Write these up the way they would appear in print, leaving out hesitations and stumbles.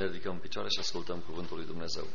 Ne ridicăm în picioare și ascultăm cuvântul lui Dumnezeu.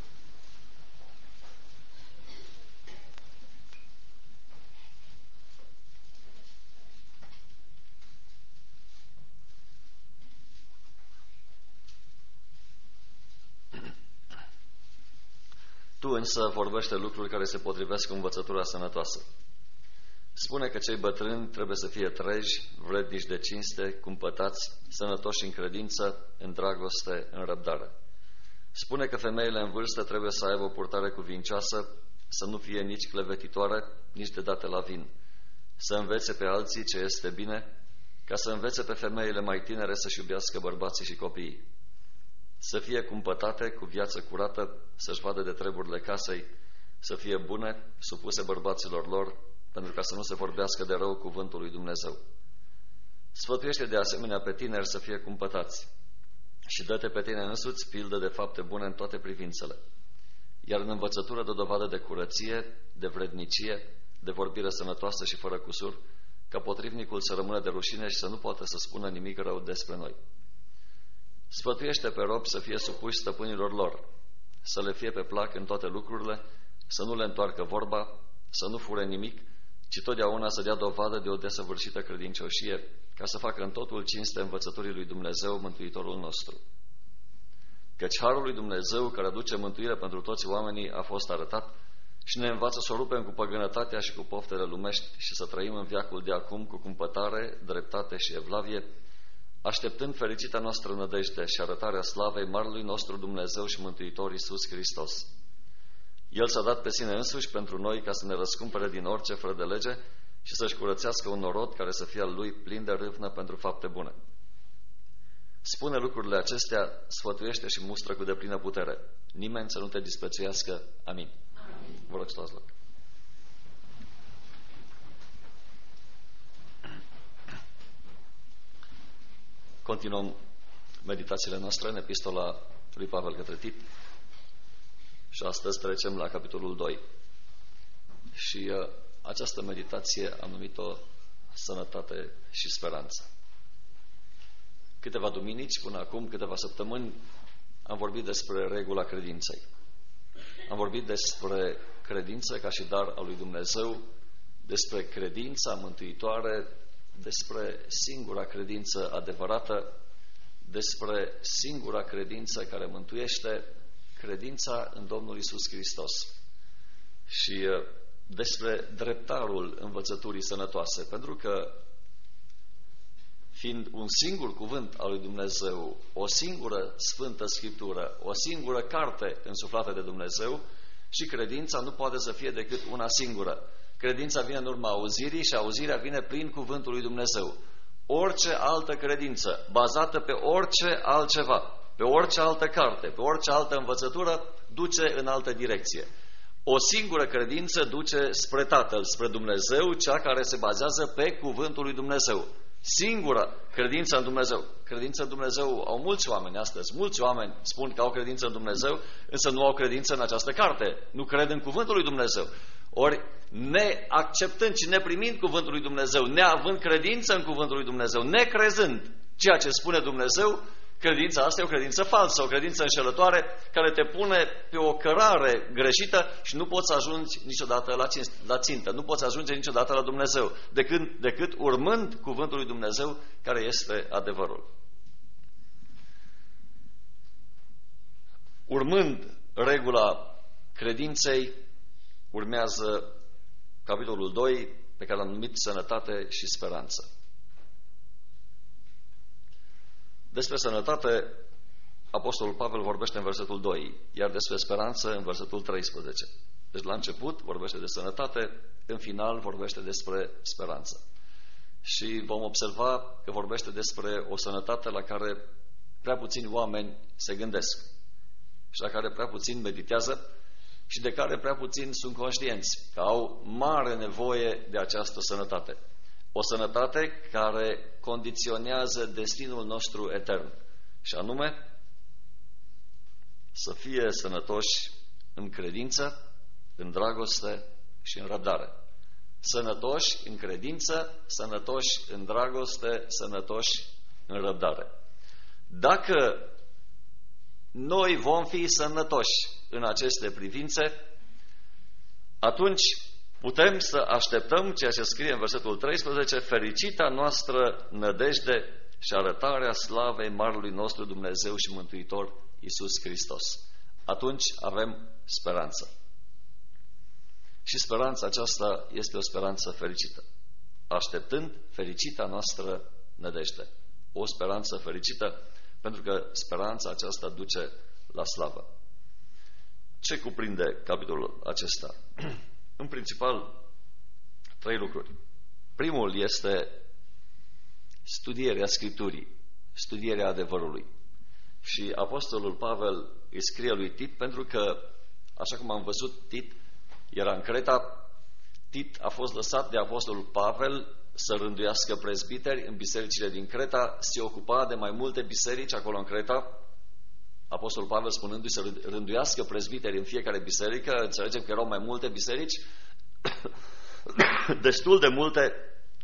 Tu însă vorbește lucruri care se potrivesc cu învățătura sănătoasă. Spune că cei bătrâni trebuie să fie treji, vrednici de cinste, cumpătați, sănătoși în credință, în dragoste, în răbdare. Spune că femeile în vârstă trebuie să aibă o purtare cuvincioasă, să nu fie nici clevetitoare, nici de date la vin, să învețe pe alții ce este bine, ca să învețe pe femeile mai tinere să-și iubească bărbații și copiii, să fie cumpătate, cu viață curată, să-și vadă de treburile casei, să fie bune, supuse bărbaților lor, pentru ca să nu se vorbească de rău cuvântul lui Dumnezeu. Sfătuiește de asemenea pe tineri să fie cumpătați și dă-te pe tine însuți pildă de fapte bune în toate privințele. Iar în învățătură dă dovadă de curăție, de vrednicie, de vorbire sănătoasă și fără cusur, ca potrivnicul să rămână de rușine și să nu poată să spună nimic rău despre noi. Sfătuiește pe robi să fie supuși stăpânilor lor, să le fie pe plac în toate lucrurile, să nu le întoarcă vorba, să nu fure nimic, ci totdeauna să dea dovadă de o desăvârșită credincioșie, ca să facă în totul cinste învățăturii lui Dumnezeu, Mântuitorul nostru. Căci harul lui Dumnezeu, care aduce mântuire pentru toți oamenii, a fost arătat și ne învață să o rupem cu păgânătatea și cu poftele lumești și să trăim în veacul de acum cu cumpătare, dreptate și evlavie, așteptând fericita noastră nădejde și arătarea slavei Marelui nostru Dumnezeu și Mântuitor Iisus Hristos. El s-a dat pe sine însuși pentru noi ca să ne răscumpere din orice fără de lege și să-și curățească un norod care să fie al lui plin de râvnă pentru fapte bune. Spune lucrurile acestea, sfătuiește și mustră cu deplină putere. Nimeni să nu te disprețuiască. Amin. Amin. Vă rog să luați loc. Continuăm meditațiile noastre în epistola lui Pavel către Tit și astăzi trecem la capitolul 2. Și această meditație am numit-o Sănătate și Speranță. Câteva duminici, până acum, câteva săptămâni, am vorbit despre regula credinței. Am vorbit despre credință ca și dar al lui Dumnezeu, despre credința mântuitoare, despre singura credință adevărată, despre singura credință care mântuiește, credința în Domnul Iisus Hristos și despre dreptarul învățăturii sănătoase, pentru că fiind un singur cuvânt al lui Dumnezeu, o singură Sfântă Scriptură, o singură carte însuflată de Dumnezeu, și credința nu poate să fie decât una singură. Credința vine în urma auzirii și auzirea vine prin cuvântul lui Dumnezeu. Orice altă credință, bazată pe orice altceva, pe orice altă carte, pe orice altă învățătură, duce în altă direcție. O singură credință duce spre Tatăl, spre Dumnezeu, cea care se bazează pe cuvântul lui Dumnezeu. Singura credință în Dumnezeu. Credință în Dumnezeu au mulți oameni astăzi. Mulți oameni spun că au credință în Dumnezeu, însă nu au credință în această carte. Nu cred în cuvântul lui Dumnezeu. Ori, neacceptând și neprimind cuvântul lui Dumnezeu, neavând credință în cuvântul lui Dumnezeu, necrezând ceea ce spune Dumnezeu, credința asta e o credință falsă, o credință înșelătoare care te pune pe o cărare greșită și nu poți ajunge niciodată la țintă, nu poți ajunge niciodată la Dumnezeu, decât urmând cuvântul lui Dumnezeu care este adevărul. Urmând regula credinței, urmează capitolul 2, pe care l-am numit Sănătate și Speranță. Despre sănătate, Apostolul Pavel vorbește în versetul 2, iar despre speranță în versetul 13. Deci la început vorbește de sănătate, în final vorbește despre speranță. Și vom observa că vorbește despre o sănătate la care prea puțini oameni se gândesc și la care prea puțini meditează și de care prea puțini sunt conștienți că au mare nevoie de această sănătate. O sănătate care condiționează destinul nostru etern, și anume să fie sănătoși în credință, în dragoste și în răbdare. Sănătoși în credință, sănătoși în dragoste, sănătoși în răbdare. Dacă noi vom fi sănătoși în aceste privințe, atunci putem să așteptăm ceea ce scrie în versetul 13, fericita noastră nădejde și arătarea slavei Marelui nostru Dumnezeu și Mântuitor Iisus Hristos. Atunci avem speranță. Și speranța aceasta este o speranță fericită. Așteptând fericita noastră nădejde. O speranță fericită, pentru că speranța aceasta duce la slavă. Ce cuprinde capitolul acesta? În principal, 3 lucruri. Primul este studierea Scripturii, studierea adevărului. Și Apostolul Pavel îi scrie lui Tit, pentru că, așa cum am văzut, Tit era în Creta. Tit a fost lăsat de Apostolul Pavel să rânduiască prezbiteri în bisericile din Creta, se ocupa de mai multe biserici acolo în Creta. Apostolul Pavel, spunându-i să rânduiască prezbiteri în fiecare biserică, înțelegem că erau mai multe biserici, destul de multe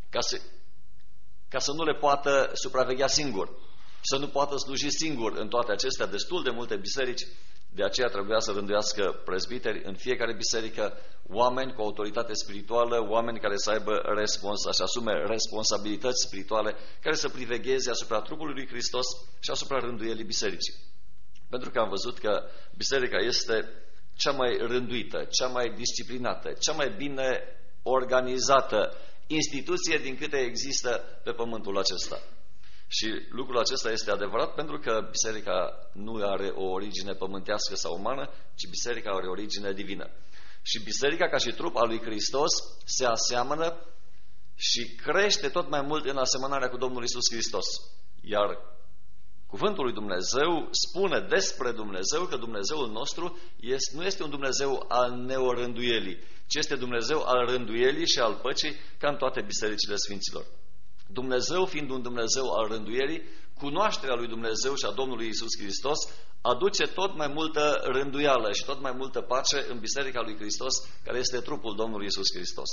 ca să nu le poată supraveghea singur, să nu poată sluji singur în toate acestea, destul de multe biserici. De aceea trebuia să rânduiască prezbiteri în fiecare biserică, oameni cu autoritate spirituală, oameni care să aibă să-și asume responsabilități spirituale, care să privegheze asupra trupului lui Hristos și asupra rânduielii bisericii. Pentru că am văzut că biserica este cea mai rânduită, cea mai disciplinată, cea mai bine organizată instituție din câte există pe pământul acesta. Și lucrul acesta este adevărat, pentru că biserica nu are o origine pământească sau umană, ci biserica are o origine divină. Și biserica, ca și trup al lui Hristos, se aseamănă și crește tot mai mult în asemănarea cu Domnul Iisus Hristos. Iar cuvântul lui Dumnezeu spune despre Dumnezeu că Dumnezeul nostru nu este un Dumnezeu al neorânduielii, ci este Dumnezeu al rânduielii și al păcii, ca în toate bisericile Sfinților. Dumnezeu, fiind un Dumnezeu al rânduielii, cunoașterea lui Dumnezeu și a Domnului Iisus Hristos aduce tot mai multă rânduială și tot mai multă pace în biserica lui Hristos, care este trupul Domnului Iisus Hristos.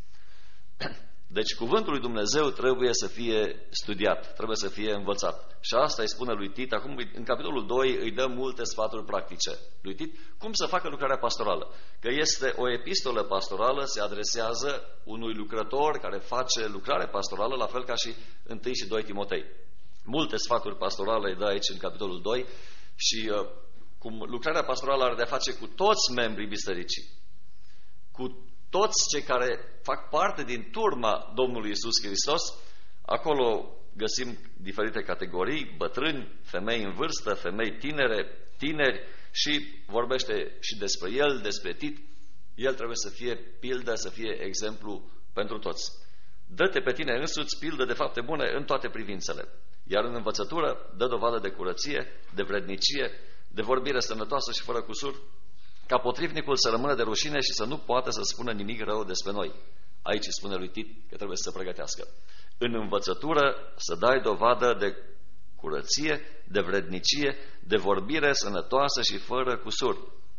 Deci cuvântul lui Dumnezeu trebuie să fie studiat, trebuie să fie învățat. Și asta îi spune lui Tit. Acum, în capitolul 2, îi dă multe sfaturi practice lui Tit, cum să facă lucrarea pastorală. Că este o epistolă pastorală, se adresează unui lucrător care face lucrare pastorală, la fel ca și 1 și 2 Timotei. Multe sfaturi pastorale îi dă aici în capitolul 2 și cum lucrarea pastorală are de-a face cu toți membrii bisericii, cu toți cei care fac parte din turma Domnului Iisus Hristos. Acolo găsim diferite categorii, bătrâni, femei în vârstă, femei tinere, tineri, și vorbește și despre el, despre Tit. El trebuie să fie pildă, să fie exemplu pentru toți. Dă-te pe tine însuți pildă de fapte bune în toate privințele. Iar în învățătură dă dovadă de curăție, de vrednicie, de vorbire sănătoasă și fără cusur, ca potrivnicul să rămână de rușine și să nu poată să spună nimic rău despre noi. Aici spune lui Tit că trebuie să se pregătească. În învățătură să dai dovadă de curăție, de vrednicie, de vorbire sănătoasă și fără cusur.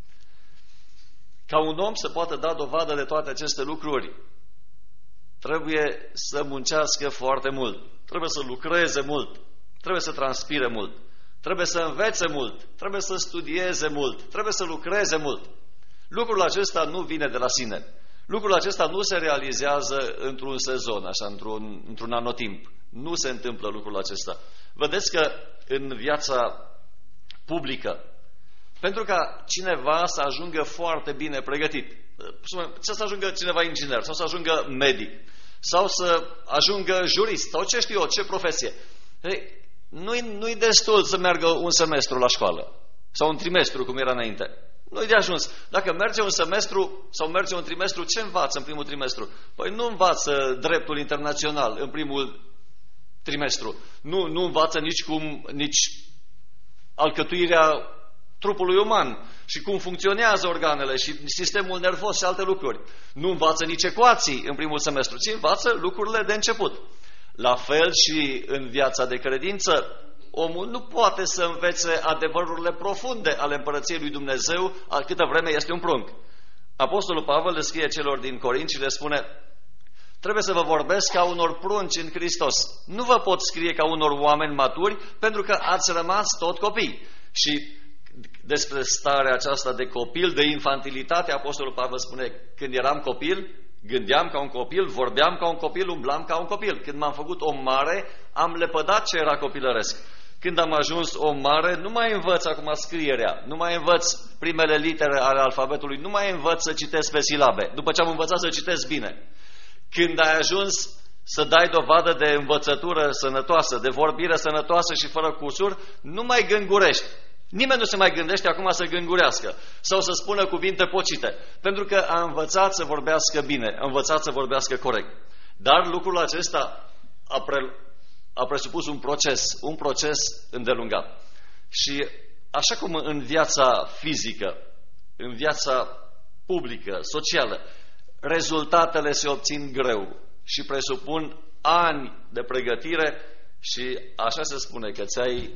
Ca un om să poată da dovadă de toate aceste lucruri, trebuie să muncească foarte mult, trebuie să lucreze mult, trebuie să transpire mult, trebuie să învețe mult, trebuie să studieze mult, trebuie să lucreze mult. Lucrul acesta nu vine de la sine. Lucrul acesta nu se realizează într-un sezon, așa, într-un anotimp. Nu se întâmplă lucrul acesta. Vedeți că în viața publică, pentru ca cineva să ajungă foarte bine pregătit, să ajungă cineva inginer, sau să ajungă medic, sau să ajungă jurist, sau ce știu eu, ce profesie, nu-i destul să meargă un semestru la școală, sau un trimestru, cum era înainte. Nu-i de ajuns. Dacă merge un semestru sau merge un trimestru, ce învață în primul trimestru? Păi nu învață dreptul internațional în primul trimestru. Nu învață nici alcătuirea trupului uman și cum funcționează organele și sistemul nervos și alte lucruri. Nu învață nici ecuații în primul semestru, ci învață lucrurile de început. La fel și în viața de credință, omul nu poate să învețe adevărurile profunde ale împărăției lui Dumnezeu câtă vreme este un prunc. Apostolul Pavel le scrie celor din Corint și le spune: trebuie să vă vorbesc ca unor prunci în Hristos. Nu vă pot scrie ca unor oameni maturi, pentru că ați rămas tot copii. Și despre starea aceasta de copil, de infantilitate. Apostolul Pavel spune, când eram copil, gândeam ca un copil, vorbeam ca un copil, umblam ca un copil. Când m-am făcut om mare, am lepădat ce era copilăresc. Când am ajuns om mare, nu mai învăț acum scrierea, nu mai învăț primele litere ale alfabetului, nu mai învăț să citesc pe silabe, după ce am învățat să citesc bine. Când ai ajuns să dai dovadă de învățătură sănătoasă, de vorbire sănătoasă și fără cursuri, nu mai gângurești. Nimeni nu se mai gândește acum să gângurească sau să spună cuvinte pocite, pentru că a învățat să vorbească bine, a învățat să vorbească corect. Dar lucrul acesta a presupus un proces îndelungat. Și așa cum în viața fizică, în viața publică, socială, rezultatele se obțin greu și presupun ani de pregătire și așa se spune că ți-ai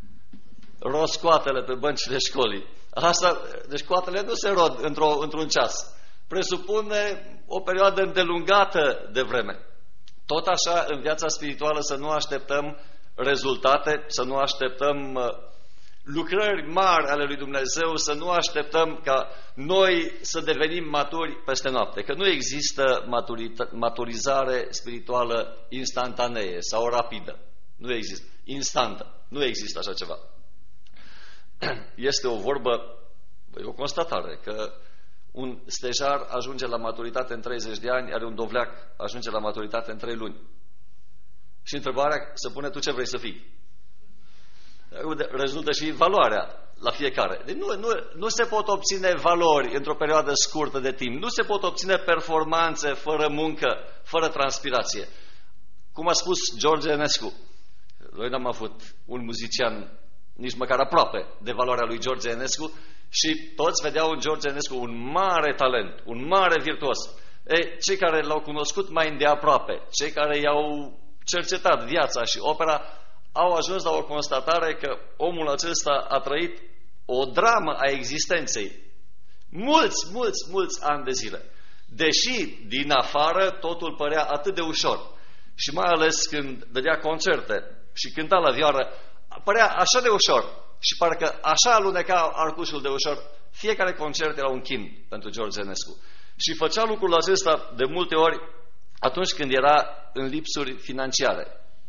rost coatele pe băncile școlii. Deci coatele nu se rod într-un ceas. Presupune o perioadă îndelungată de vreme. Tot așa, în viața spirituală, să nu așteptăm rezultate, să nu așteptăm lucrări mari ale lui Dumnezeu, să nu așteptăm ca noi să devenim maturi peste noapte. Că nu există maturizare spirituală instantanee sau rapidă. Nu există. Instantă. Nu există așa ceva. Este o vorbă, o constatare, că un stejar ajunge la maturitate în 30 de ani, are un dovleac ajunge la maturitate în 3 luni. Și întrebarea se pune, tu ce vrei să fii? Rezultă și valoarea la fiecare. Deci nu se pot obține valori într-o perioadă scurtă de timp. Nu se pot obține performanțe fără muncă, fără transpirație. Cum a spus George Enescu, noi n-am avut un muzician nici măcar aproape de valoarea lui George Enescu și toți vedeau în George Enescu un mare talent, un mare virtuos. Cei care l-au cunoscut mai îndeaproape, cei care i-au cercetat viața și opera, au ajuns la o constatare că omul acesta a trăit o dramă a existenței. Mulți ani de zile. Deși din afară totul părea atât de ușor. Și mai ales când dădea concerte și cânta la vioară, părea așa de ușor și parcă așa aluneca arcușul de ușor. Fiecare concert era un chin pentru George Enescu. Și făcea lucrul acesta de multe ori atunci când era în lipsuri financiare.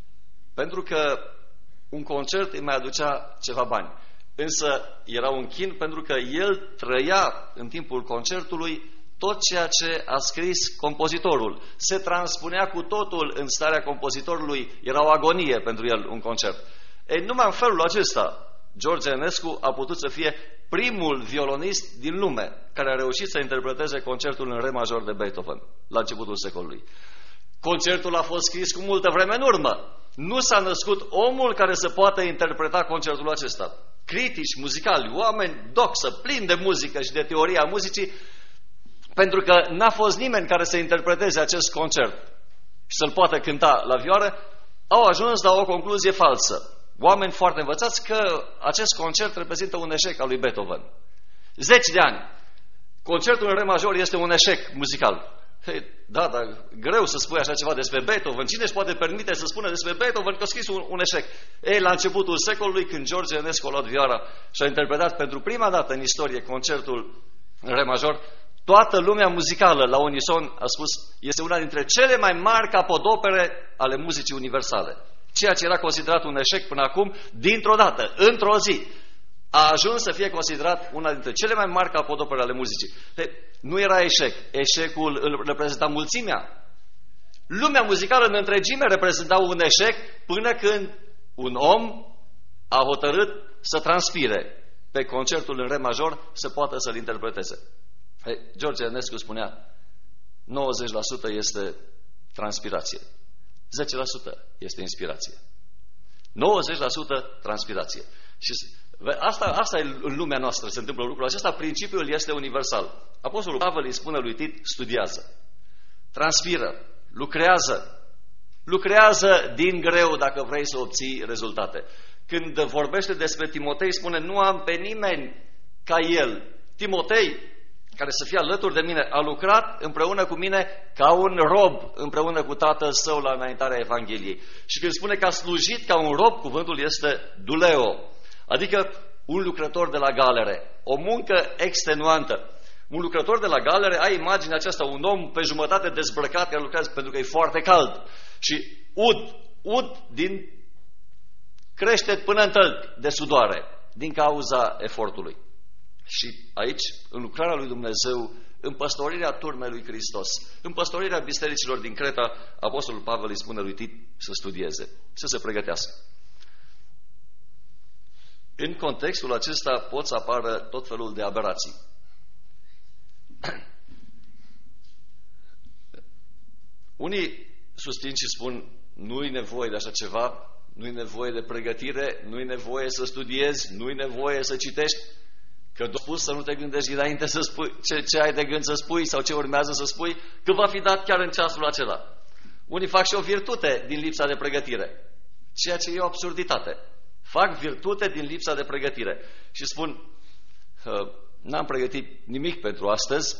Pentru că un concert îi mai aducea ceva bani. Însă era un chin pentru că el trăia în timpul concertului tot ceea ce a scris compozitorul. Se transpunea cu totul în starea compozitorului. Era o agonie pentru el un concert. Numai în felul acesta George Enescu a putut să fie primul violonist din lume care a reușit să interpreteze concertul în re major de Beethoven la începutul secolului. Concertul a fost scris cu multă vreme în urmă. Nu s-a născut omul care să poată interpreta concertul acesta. Critici muzicali, oameni doxă, plini de muzică și de teoria muzicii, pentru că n-a fost nimeni care să interpreteze acest concert și să-l poată cânta la vioară, au ajuns la o concluzie falsă. Oameni foarte învățați că acest concert reprezintă un eșec al lui Beethoven. 10 de ani. Concertul în re major este un eșec muzical. Da, dar greu să spui așa ceva despre Beethoven. Cine își poate permite să spună despre Beethoven că a scris un eșec? La începutul secolului, când George Enescu a luat vioara și a interpretat pentru prima dată în istorie concertul în re major, toată lumea muzicală, la unison, a spus, este una dintre cele mai mari capodopere ale muzicii universale. Ceea ce era considerat un eșec până acum, dintr-o dată, într-o zi, a ajuns să fie considerat una dintre cele mai mari capodopere ale muzicii. Nu era eșec. Eșecul îl reprezenta mulțimea. Lumea muzicală în întregime reprezenta un eșec până când un om a hotărât să transpire pe concertul în re major să poată să-l interpreteze. George Enescu spunea 90% este transpirație. 10% este inspirație. 90% transpirație. Și asta e în lumea noastră, se întâmplă lucrul acesta, principiul este universal. Apostolul Pavel îi spune lui Tit, studiază, transpiră, lucrează din greu dacă vrei să obții rezultate. Când vorbește despre Timotei, spune, nu am pe nimeni ca el. Timotei, care să fie alături de mine, a lucrat împreună cu mine ca un rob împreună cu tatăl său la înaintarea Evangheliei. Și când spune că a slujit ca un rob, cuvântul este duleo. Adică un lucrător de la galere, o muncă extenuantă. Un lucrător de la galere, ai imaginea aceasta, un om pe jumătate dezbrăcat care lucrează pentru că e foarte cald și ud din creștet până în tălpi de sudoare din cauza efortului. Și aici, în lucrarea lui Dumnezeu, în păstorirea turmei lui Hristos, în păstorirea bisericilor din Creta, Apostolul Pavel îi spune lui Tit să studieze, să se pregătească. În contextul acesta pot să apară tot felul de aberații. Unii susțin și spun, nu-i nevoie de așa ceva, nu-i nevoie de pregătire, nu-i nevoie să studiezi, nu-i nevoie să citești, că doar spus să nu te gândești dinainte să spui ce ai de gând să spui sau ce urmează să spui, că va fi dat chiar în ceasul acela. Unii fac și o virtute din lipsa de pregătire, ceea ce e o absurditate. Fac virtute din lipsa de pregătire și spun, n-am pregătit nimic pentru astăzi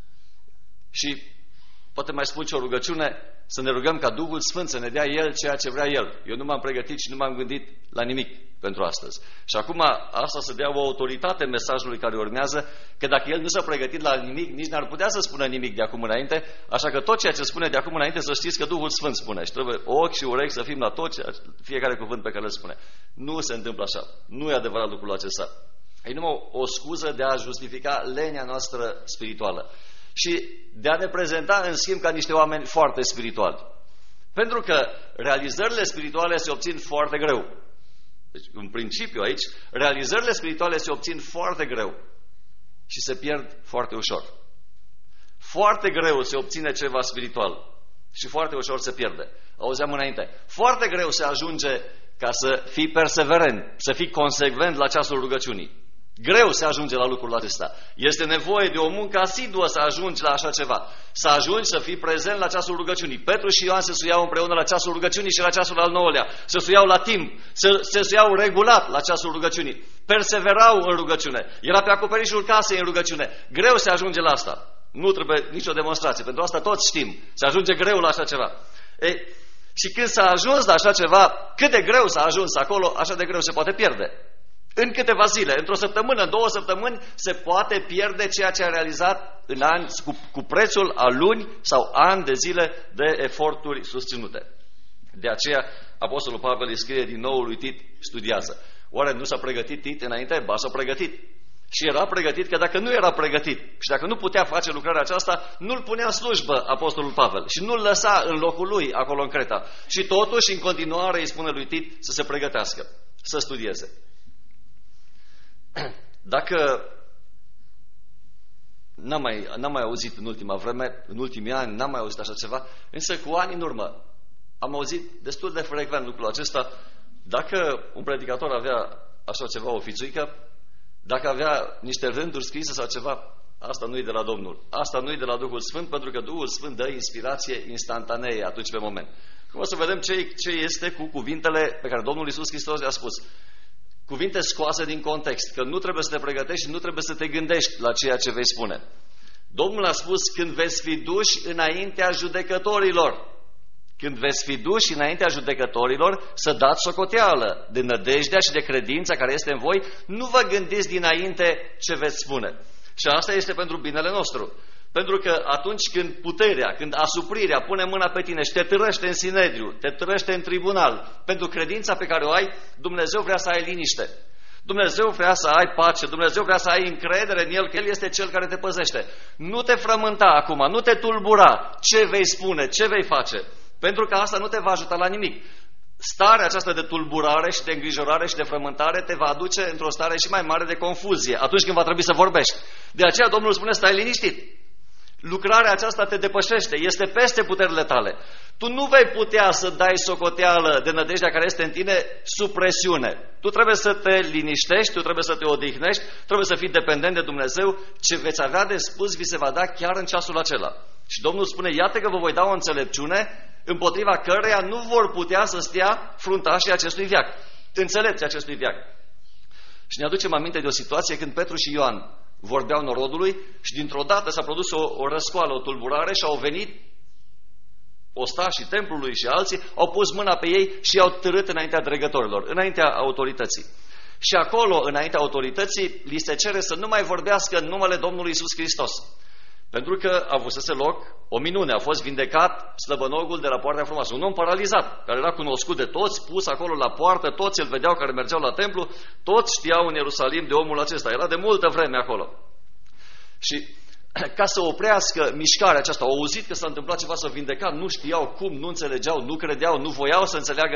și poate mai spun și o rugăciune, să ne rugăm ca Duhul Sfânt să ne dea El ceea ce vrea El. Eu nu m-am pregătit și nu m-am gândit la nimic pentru astăzi. Și acum asta să dea o autoritate mesajului care urmează, că dacă El nu s-a pregătit la nimic, nici n-ar putea să spună nimic de acum înainte, așa că tot ceea ce spune de acum înainte să știți că Duhul Sfânt spune și trebuie ochi și urechi să fim la tot fiecare cuvânt pe care îl spune. Nu se întâmplă așa. Nu e adevărat lucrul acesta. E numai o scuză de a justifica lenia noastră spirituală și de a ne prezenta în schimb ca niște oameni foarte spirituali. Pentru că realizările spirituale se obțin foarte greu. Deci, în principiu aici, realizările spirituale se obțin foarte greu și se pierd foarte ușor. Foarte greu se obține ceva spiritual și foarte ușor se pierde. Auzeam înainte, foarte greu se ajunge ca să fii perseverent, să fii consecvent la ceasul rugăciunii. Greu se ajunge la lucrul acesta. Este nevoie de o muncă asiduă să ajungi la așa ceva. Să ajungi să fii prezent la ceasul rugăciunii. Petru și Ioan se suiau împreună la ceasul rugăciunii și la ceasul al 9-lea. Se suiau la timp, se suiau regulat la ceasul rugăciunii. Perseverau în rugăciune. Era pe acoperișul casei în rugăciune. Greu se ajunge la asta. Nu trebuie nicio demonstrație. Pentru asta toți știm. Se ajunge greu la așa ceva. Și când s-a ajuns la așa ceva, cât de greu s-a ajuns acolo, așa de greu se poate pierde. În câteva zile, într-o săptămână, în 2 săptămâni, se poate pierde ceea ce a realizat în ani, cu prețul a luni sau ani de zile de eforturi susținute. De aceea, Apostolul Pavel îi scrie din nou lui Tit, studiază. Oare nu s-a pregătit Tit înainte? Ba, s-a pregătit. Și era pregătit, că dacă nu era pregătit și dacă nu putea face lucrarea aceasta, nu-l punea în slujbă Apostolul Pavel și nu-l lăsa în locul lui acolo în Creta. Și totuși, în continuare, îi spune lui Tit să se pregătească, să studieze. Dacă n-am mai auzit în ultima vreme, în ultimii ani, n-am mai auzit așa ceva, însă cu ani în urmă am auzit destul de frecvent lucrul acesta. Dacă un predicator avea așa ceva, o fițuică, dacă avea niște rânduri scrise sau ceva, asta nu e de la Domnul. Asta nu e de la Duhul Sfânt, pentru că Duhul Sfânt dă inspirație instantanee atunci pe moment. Cum o să vedem ce este cu cuvintele pe care Domnul Iisus Hristos le-a spus. Cuvinte scoase din context, că nu trebuie să te pregătești și nu trebuie să te gândești la ceea ce vei spune. Domnul a spus, când veți fi duși înaintea judecătorilor, când veți fi duși înaintea judecătorilor, să dați socoteală de nădejdea și de credința care este în voi, nu vă gândiți dinainte ce veți spune. Și asta este pentru binele nostru. Pentru că atunci când puterea, când asuprirea pune mâna pe tine și te târăște în sinedriu, te târăște în tribunal, pentru credința pe care o ai, Dumnezeu vrea să ai liniște. Dumnezeu vrea să ai pace, Dumnezeu vrea să ai încredere în El, că El este Cel care te păzește. Nu te frământa acum, nu te tulbura ce vei spune, ce vei face, pentru că asta nu te va ajuta la nimic. Starea aceasta de tulburare și de îngrijorare și de frământare te va aduce într-o stare și mai mare de confuzie atunci când va trebui să vorbești. De aceea Domnul spune, stai liniștit. Lucrarea aceasta te depășește, este peste puterile tale. Tu nu vei putea să dai socoteală de nădejdea care este în tine sub presiune. Tu trebuie să te liniștești, tu trebuie să te odihnești, trebuie să fii dependent de Dumnezeu. Ce veți avea de spus vi se va da chiar în ceasul acela. Și Domnul spune, iată că vă voi da o înțelepciune împotriva căreia nu vor putea să stea fruntașii acestui veac, înțelepții acestui veac. Și ne aducem aminte de o situație când Petru și Ioan vorbeau norodului și dintr-o dată s-a produs o răscoală, o tulburare și au venit ostașii templului și alții, au pus mâna pe ei și i-au târât înaintea dregătorilor, înaintea autorității. Și acolo, înaintea autorității, li se cere să nu mai vorbească în numele Domnului Iisus Hristos. Pentru că a avusese loc o minune, a fost vindecat slăbănogul de la Poarta Frumoasă, un om paralizat, care era cunoscut de toți, pus acolo la poartă, toți îl vedeau care mergeau la templu, toți știau în Ierusalim de omul acesta, era de multă vreme acolo. Și ca să oprească mișcarea aceasta, au auzit că s-a întâmplat ceva, s-a vindecat, nu știau cum, nu înțelegeau, nu credeau, nu voiau să înțeleagă,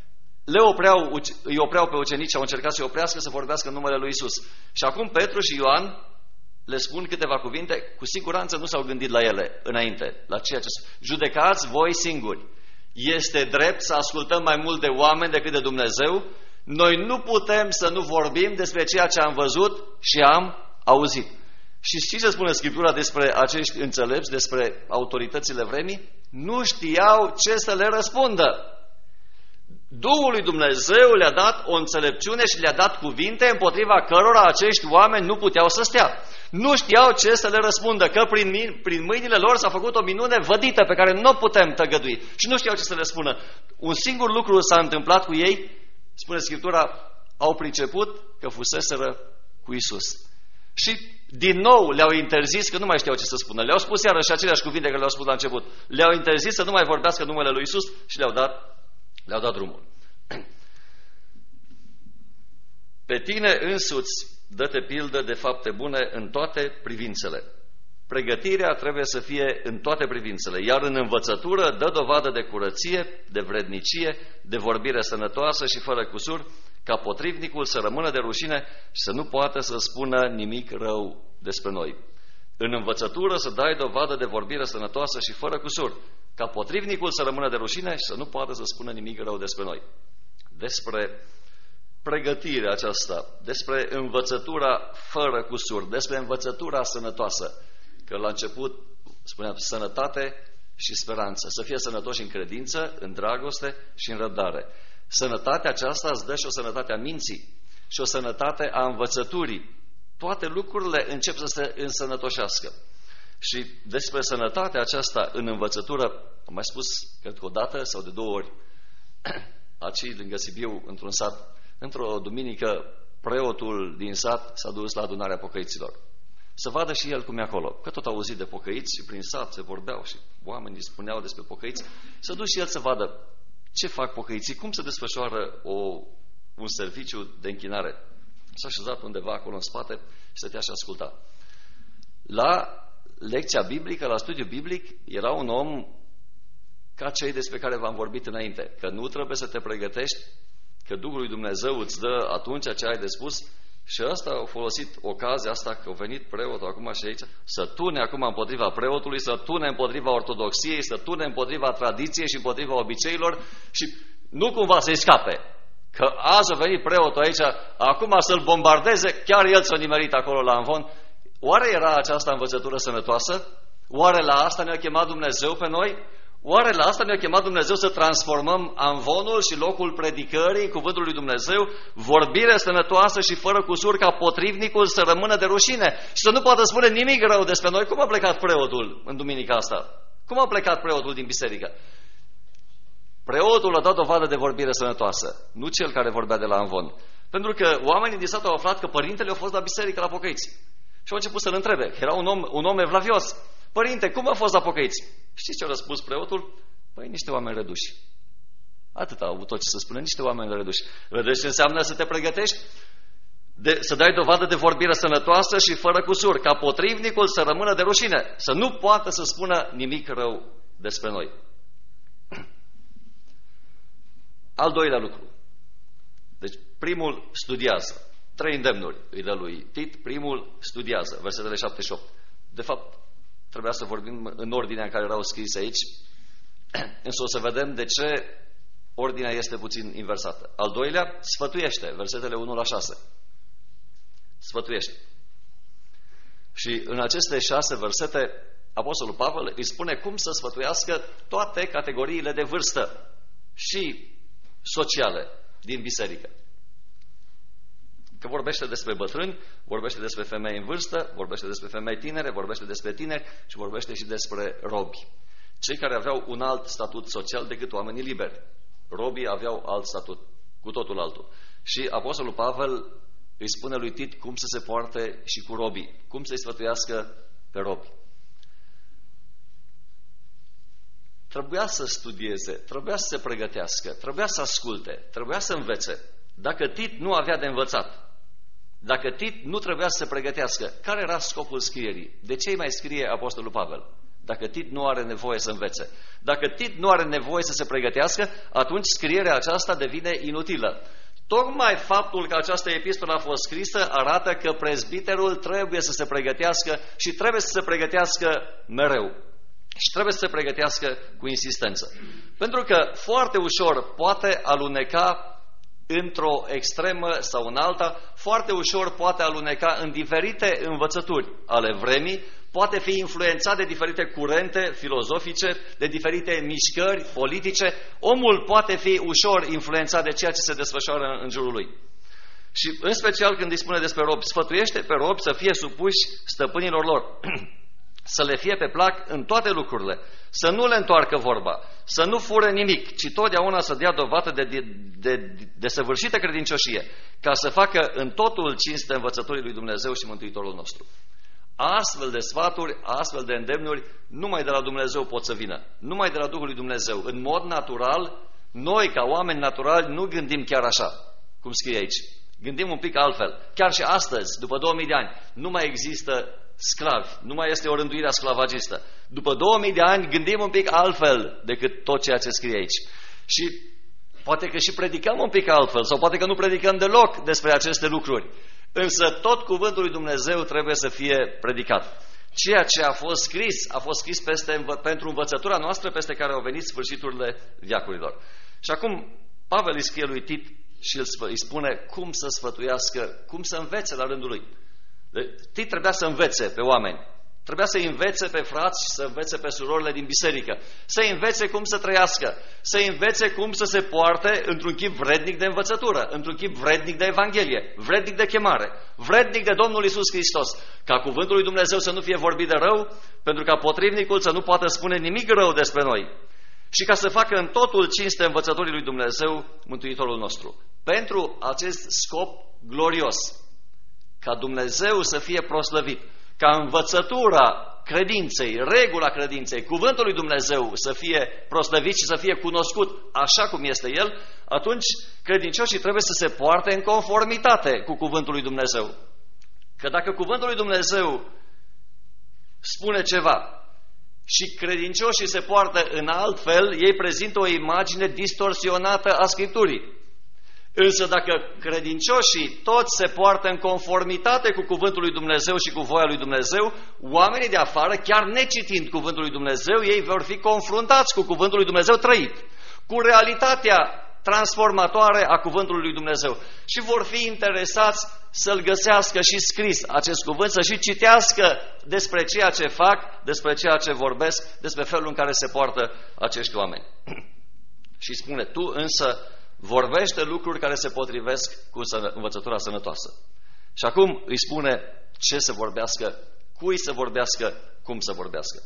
îi opreau pe ucenici și au încercat să-i oprească să vorbească în numele lui Iisus. Și acum Petru și Ioan le spun câteva cuvinte, cu siguranță nu s-au gândit la ele înainte, la ceea ce judecați voi singuri. Este drept să ascultăm mai mult de oameni decât de Dumnezeu? Noi nu putem să nu vorbim despre ceea ce am văzut și am auzit. Și știți ce spune Scriptura despre acești înțelepți, despre autoritățile vremii? Nu știau ce să le răspundă. Duhul lui Dumnezeu le-a dat o înțelepciune și le-a dat cuvinte împotriva cărora acești oameni nu puteau să stea. Nu știau ce să le răspundă, că prin mâinile lor s-a făcut o minune vădită pe care nu o putem tăgădui. Și nu știau ce să le spună. Un singur lucru s-a întâmplat cu ei, spune Scriptura, au priceput că fuseseră cu Iisus. Și din nou le-au interzis, că nu mai știau ce să spună. Le-au spus iarăși aceleași cuvinte care le-au spus la început. Le-au interzis să nu mai vorbească numele lui Iisus și le-au dat drumul. Pe tine însuți dă-te pildă de fapte bune în toate privințele. Pregătirea trebuie să fie în toate privințele, iar în învățătură dă dovadă de curăție, de vrednicie, de vorbire sănătoasă și fără cusur, ca potrivnicul să rămână de rușine și să nu poată să spună nimic rău despre noi. În învățătură să dai dovadă de vorbire sănătoasă și fără cusur, ca potrivnicul să rămână de rușine și să nu poată să spună nimic rău despre noi. Despre pregătirea aceasta, despre învățătura fără cusur, despre învățătura sănătoasă, că la început spuneam sănătate și speranță, să fie sănătoși în credință, în dragoste și în răbdare. Sănătatea aceasta îți dă și o sănătate a minții și o sănătate a învățăturii. Toate lucrurile încep să se însănătoșească. Și despre sănătatea aceasta în învățătură, am mai spus, cred că o dată sau de 2 ori, aici lângă Sibiu, într-un sat, într-o duminică, preotul din sat s-a dus la adunarea pocăiților. Să vadă și el cum e acolo. Că tot auzit de pocăiți și prin sat se vorbeau și oamenii spuneau despre pocăiți. Să duc și el să vadă ce fac pocăiții, cum se desfășoară un serviciu de închinare. S-a așezat undeva acolo în spate și stătea și asculta. La lecția biblică, la studiu biblic, era un om ca cei despre care v-am vorbit înainte, că nu trebuie să te pregătești, că Duhul lui Dumnezeu îți dă atunci ce ai de spus. Și ăsta a folosit ocazia asta, că a venit preotul acum și aici, să tune acum împotriva preotului, să tune împotriva ortodoxiei, să tune împotriva tradiției și împotriva obiceiilor și nu cumva să-i scape. Că azi a venit preotul aici, acum să-l bombardeze, chiar el s-a nimerit acolo la Amvon. Oare era aceasta învățătură sănătoasă? Oare la asta ne-a chemat Dumnezeu pe noi? Oare la asta ne-a chemat Dumnezeu să transformăm Amvonul și locul predicării cuvântului lui Dumnezeu, vorbire sănătoasă și fără cusur, ca potrivnicul să rămână de rușine și să nu poată spune nimic rău despre noi? Cum a plecat preotul în duminica asta? Cum a plecat preotul din biserică? Preotul a dat dovadă de vorbire sănătoasă, nu cel care vorbea de la Amvon. Pentru că oamenii din sat au aflat că părintele a fost la biserică la pocăiți. Și au început să-l întrebe. Era un om evlavios. Părinte, cum a fost la pocăiți? Știți ce a răspuns preotul? Păi niște oameni reduși. Atât a avut tot ce să spună, niște oameni reduși. Vedeți ce înseamnă să te pregătești? Să dai dovadă de vorbire sănătoasă și fără cusur, ca potrivnicul să rămână de rușine, să nu poată să spună nimic rău despre noi. Al doilea lucru. Deci primul studiază. 3 îndemnuri îi dă lui Tit. Primul studiază, versetele 7 și 8. De fapt, trebuia să vorbim în ordinea în care erau scrise aici, însă o să vedem de ce ordinea este puțin inversată. Al doilea, sfătuiește, versetele 1 la 6. Sfătuiește. Și în aceste 6 versete, Apostolul Pavel îi spune cum să sfătuiască toate categoriile de vârstă și sociale din biserică. Că vorbește despre bătrâni, vorbește despre femei în vârstă, vorbește despre femei tinere, vorbește despre tineri și vorbește și despre robi. Cei care aveau un alt statut social decât oamenii liberi. Robii aveau alt statut, cu totul altul. Și Apostolul Pavel îi spune lui Tit cum să se poarte și cu robii, cum să-i sfătuiască pe robi. Trebuia să studieze, trebuia să se pregătească, trebuia să asculte, trebuia să învețe. Dacă Tit nu avea de învățat, dacă Tit nu trebuia să se pregătească, care era scopul scrierii? De ce îi mai scrie Apostolul Pavel? Dacă Tit nu are nevoie să învețe. Dacă Tit nu are nevoie să se pregătească, atunci scrierea aceasta devine inutilă. Tocmai faptul că această epistolă a fost scrisă arată că prezbiterul trebuie să se pregătească și trebuie să se pregătească mereu. Și trebuie să se pregătească cu insistență. Pentru că foarte ușor poate aluneca într-o extremă sau în alta, foarte ușor poate aluneca în diferite învățături ale vremii, poate fi influențat de diferite curente filozofice, de diferite mișcări politice. Omul poate fi ușor influențat de ceea ce se desfășoară în jurul lui. Și în special când îi spune despre robi, sfătuiește pe robi să fie supuși stăpânilor lor, să le fie pe plac în toate lucrurile, să nu le întoarcă vorba, să nu fure nimic, ci totdeauna să dea dovadă de săvârșită credincioșie, ca să facă în totul cinste învățătorii lui Dumnezeu și Mântuitorul nostru. Astfel de sfaturi, astfel de îndemnuri, numai de la Dumnezeu pot să vină, numai de la Duhul lui Dumnezeu. În mod natural, noi ca oameni naturali nu gândim chiar așa, cum scrie aici. Gândim un pic altfel. Chiar și astăzi, după 2000 de ani, nu mai există sclavi, nu mai este o rânduire sclavagistă. După 2000 de ani gândim un pic altfel decât tot ceea ce scrie aici. Și poate că și predicăm un pic altfel, sau poate că nu predicăm deloc despre aceste lucruri. Însă tot cuvântul lui Dumnezeu trebuie să fie predicat. Ceea ce a fost scris pentru învățătura noastră peste care au venit sfârșiturile veacurilor. Și acum Pavel îi scrie lui Tit și îi spune cum să sfătuiască, cum să învețe la rândul lui. Tit trebuia să învețe pe oameni. Trebuia să învețe pe frați și să învețe pe surorile din biserică. Să învețe cum să trăiască. Să învețe cum să se poarte într-un chip vrednic de învățătură, într-un chip vrednic de Evanghelie, vrednic de chemare, vrednic de Domnul Iisus Hristos. Ca cuvântul lui Dumnezeu să nu fie vorbit de rău, pentru ca potrivnicul să nu poată spune nimic rău despre noi. Și ca să facă în totul cinste învățătorii lui Dumnezeu, Mântuitorul nostru. Pentru acest scop glorios, ca Dumnezeu să fie proslăvit, ca învățătura credinței, regula credinței, cuvântul lui Dumnezeu să fie proslăvit și să fie cunoscut așa cum este el, atunci credincioșii trebuie să se poarte în conformitate cu cuvântul lui Dumnezeu. Că dacă cuvântul lui Dumnezeu spune ceva și credincioșii se poartă în alt fel, ei prezintă o imagine distorsionată a Scripturii. Însă dacă credincioșii toți se poartă în conformitate cu cuvântul lui Dumnezeu și cu voia lui Dumnezeu, oamenii de afară, chiar necitind cuvântul lui Dumnezeu, ei vor fi confruntați cu cuvântul lui Dumnezeu trăit, cu realitatea transformatoare a cuvântului lui Dumnezeu și vor fi interesați să-l găsească și scris acest cuvânt, să și citească despre ceea ce fac, despre ceea ce vorbesc, despre felul în care se poartă acești oameni. Și spune, tu însă vorbește lucruri care se potrivesc cu învățătura sănătoasă. Și acum îi spune ce să vorbească, cui să vorbească, cum să vorbească.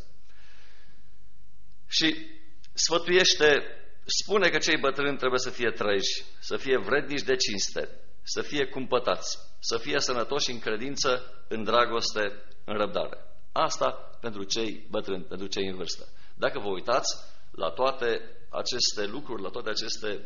Și sfătuiește, spune că cei bătrâni trebuie să fie treji, să fie vrednici de cinste, să fie cumpătați, să fie sănătoși în credință, în dragoste, în răbdare. Asta pentru cei bătrâni, pentru cei în vârstă. Dacă vă uitați la toate aceste lucruri, la toate aceste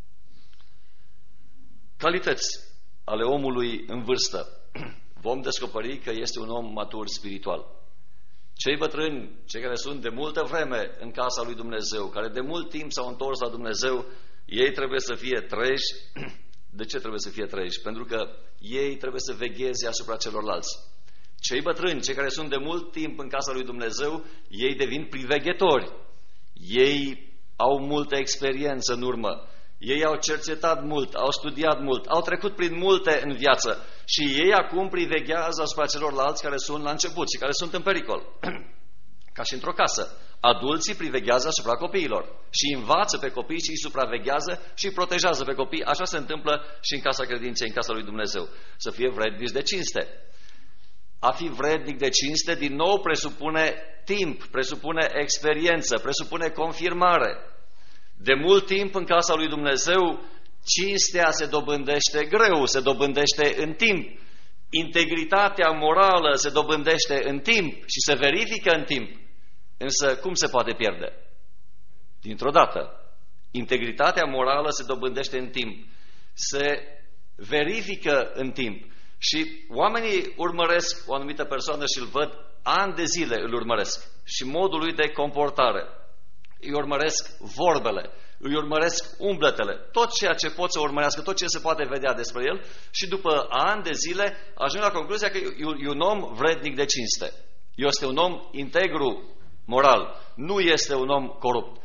calități ale omului în vârstă, vom descoperi că este un om matur spiritual. Cei bătrâni, cei care sunt de multă vreme în casa lui Dumnezeu, care de mult timp s-au întors la Dumnezeu, ei trebuie să fie treji. De ce trebuie să fie treji? Pentru că ei trebuie să vegheze asupra celorlalți. Cei bătrâni, cei care sunt de mult timp în casa lui Dumnezeu, ei devin priveghetori. Ei au multă experiență în urmă. Ei au cercetat mult, au studiat mult, au trecut prin multe în viață și ei acum priveghează asupra celorlalți care sunt la început și care sunt în pericol. Ca și într-o casă. Adulții priveghează asupra copiilor și învață pe copii și îi supraveghează și îi protejează pe copii. Așa se întâmplă și în casa credinței, în casa lui Dumnezeu. Să fie vrednici de cinste. A fi vrednic de cinste, din nou, presupune timp, presupune experiență, presupune confirmare. De mult timp în casa lui Dumnezeu, Cinstea se dobândește greu, se dobândește în timp. Integritatea morală se dobândește în timp și se verifică în timp. Însă cum se poate pierde? Dintr-o dată. Integritatea morală se dobândește în timp. Se verifică în timp. Și oamenii urmăresc o anumită persoană și îl văd ani de zile, îl urmăresc. Și modul lui de comportare. Îi urmăresc vorbele, îi urmăresc umbletele, tot ceea ce pot să urmărească, tot ce se poate vedea despre el și după ani de zile ajung la concluzia că e un om vrednic de cinste. Este un om integru moral, nu este un om corupt.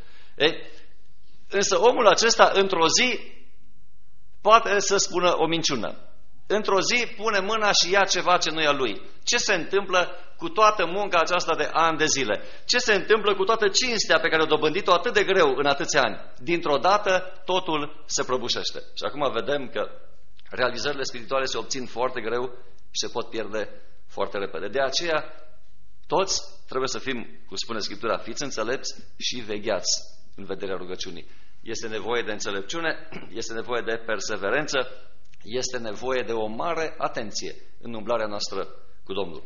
Însă omul acesta într-o zi poate să spună o minciună. Într-o zi pune mâna și ia ceva ce nu e a lui. Ce se întâmplă cu toată munca aceasta de ani de zile? Ce se întâmplă cu toată cinstea pe care o dobândit-o atât de greu în atâția ani? Dintr-o dată totul se prăbușește. Și acum vedem că realizările spirituale se obțin foarte greu și se pot pierde foarte repede. De aceea toți trebuie să fim, cum spune Scriptura, fiți înțelepți și vegheați în vederea rugăciunii. Este nevoie de înțelepciune, este nevoie de perseverență, este nevoie de o mare atenție în umblarea noastră cu Domnul.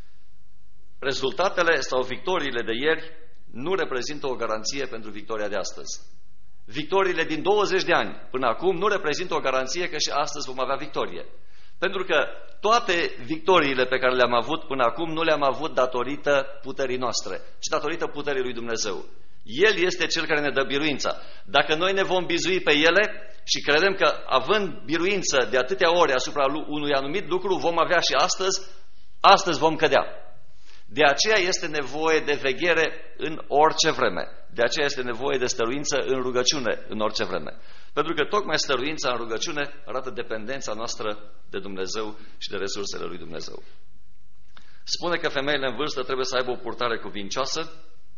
Rezultatele sau victoriile de ieri nu reprezintă o garanție pentru victoria de astăzi. Victoriile din 20 de ani până acum nu reprezintă o garanție că și astăzi vom avea victorie. Pentru că toate victoriile pe care le-am avut până acum nu le-am avut datorită puterii noastre, ci datorită puterii lui Dumnezeu. El este Cel care ne dă biruința. Dacă noi ne vom bizui pe ele și credem că având biruință de atâtea ori asupra unui anumit lucru vom avea și astăzi vom cădea. De aceea este nevoie de veghere în orice vreme. De aceea este nevoie de stăruință în rugăciune în orice vreme. Pentru că tocmai stăruința în rugăciune arată dependența noastră de Dumnezeu și de resursele lui Dumnezeu. Spune că femeile în vârstă trebuie să aibă o purtare cuvincioasă,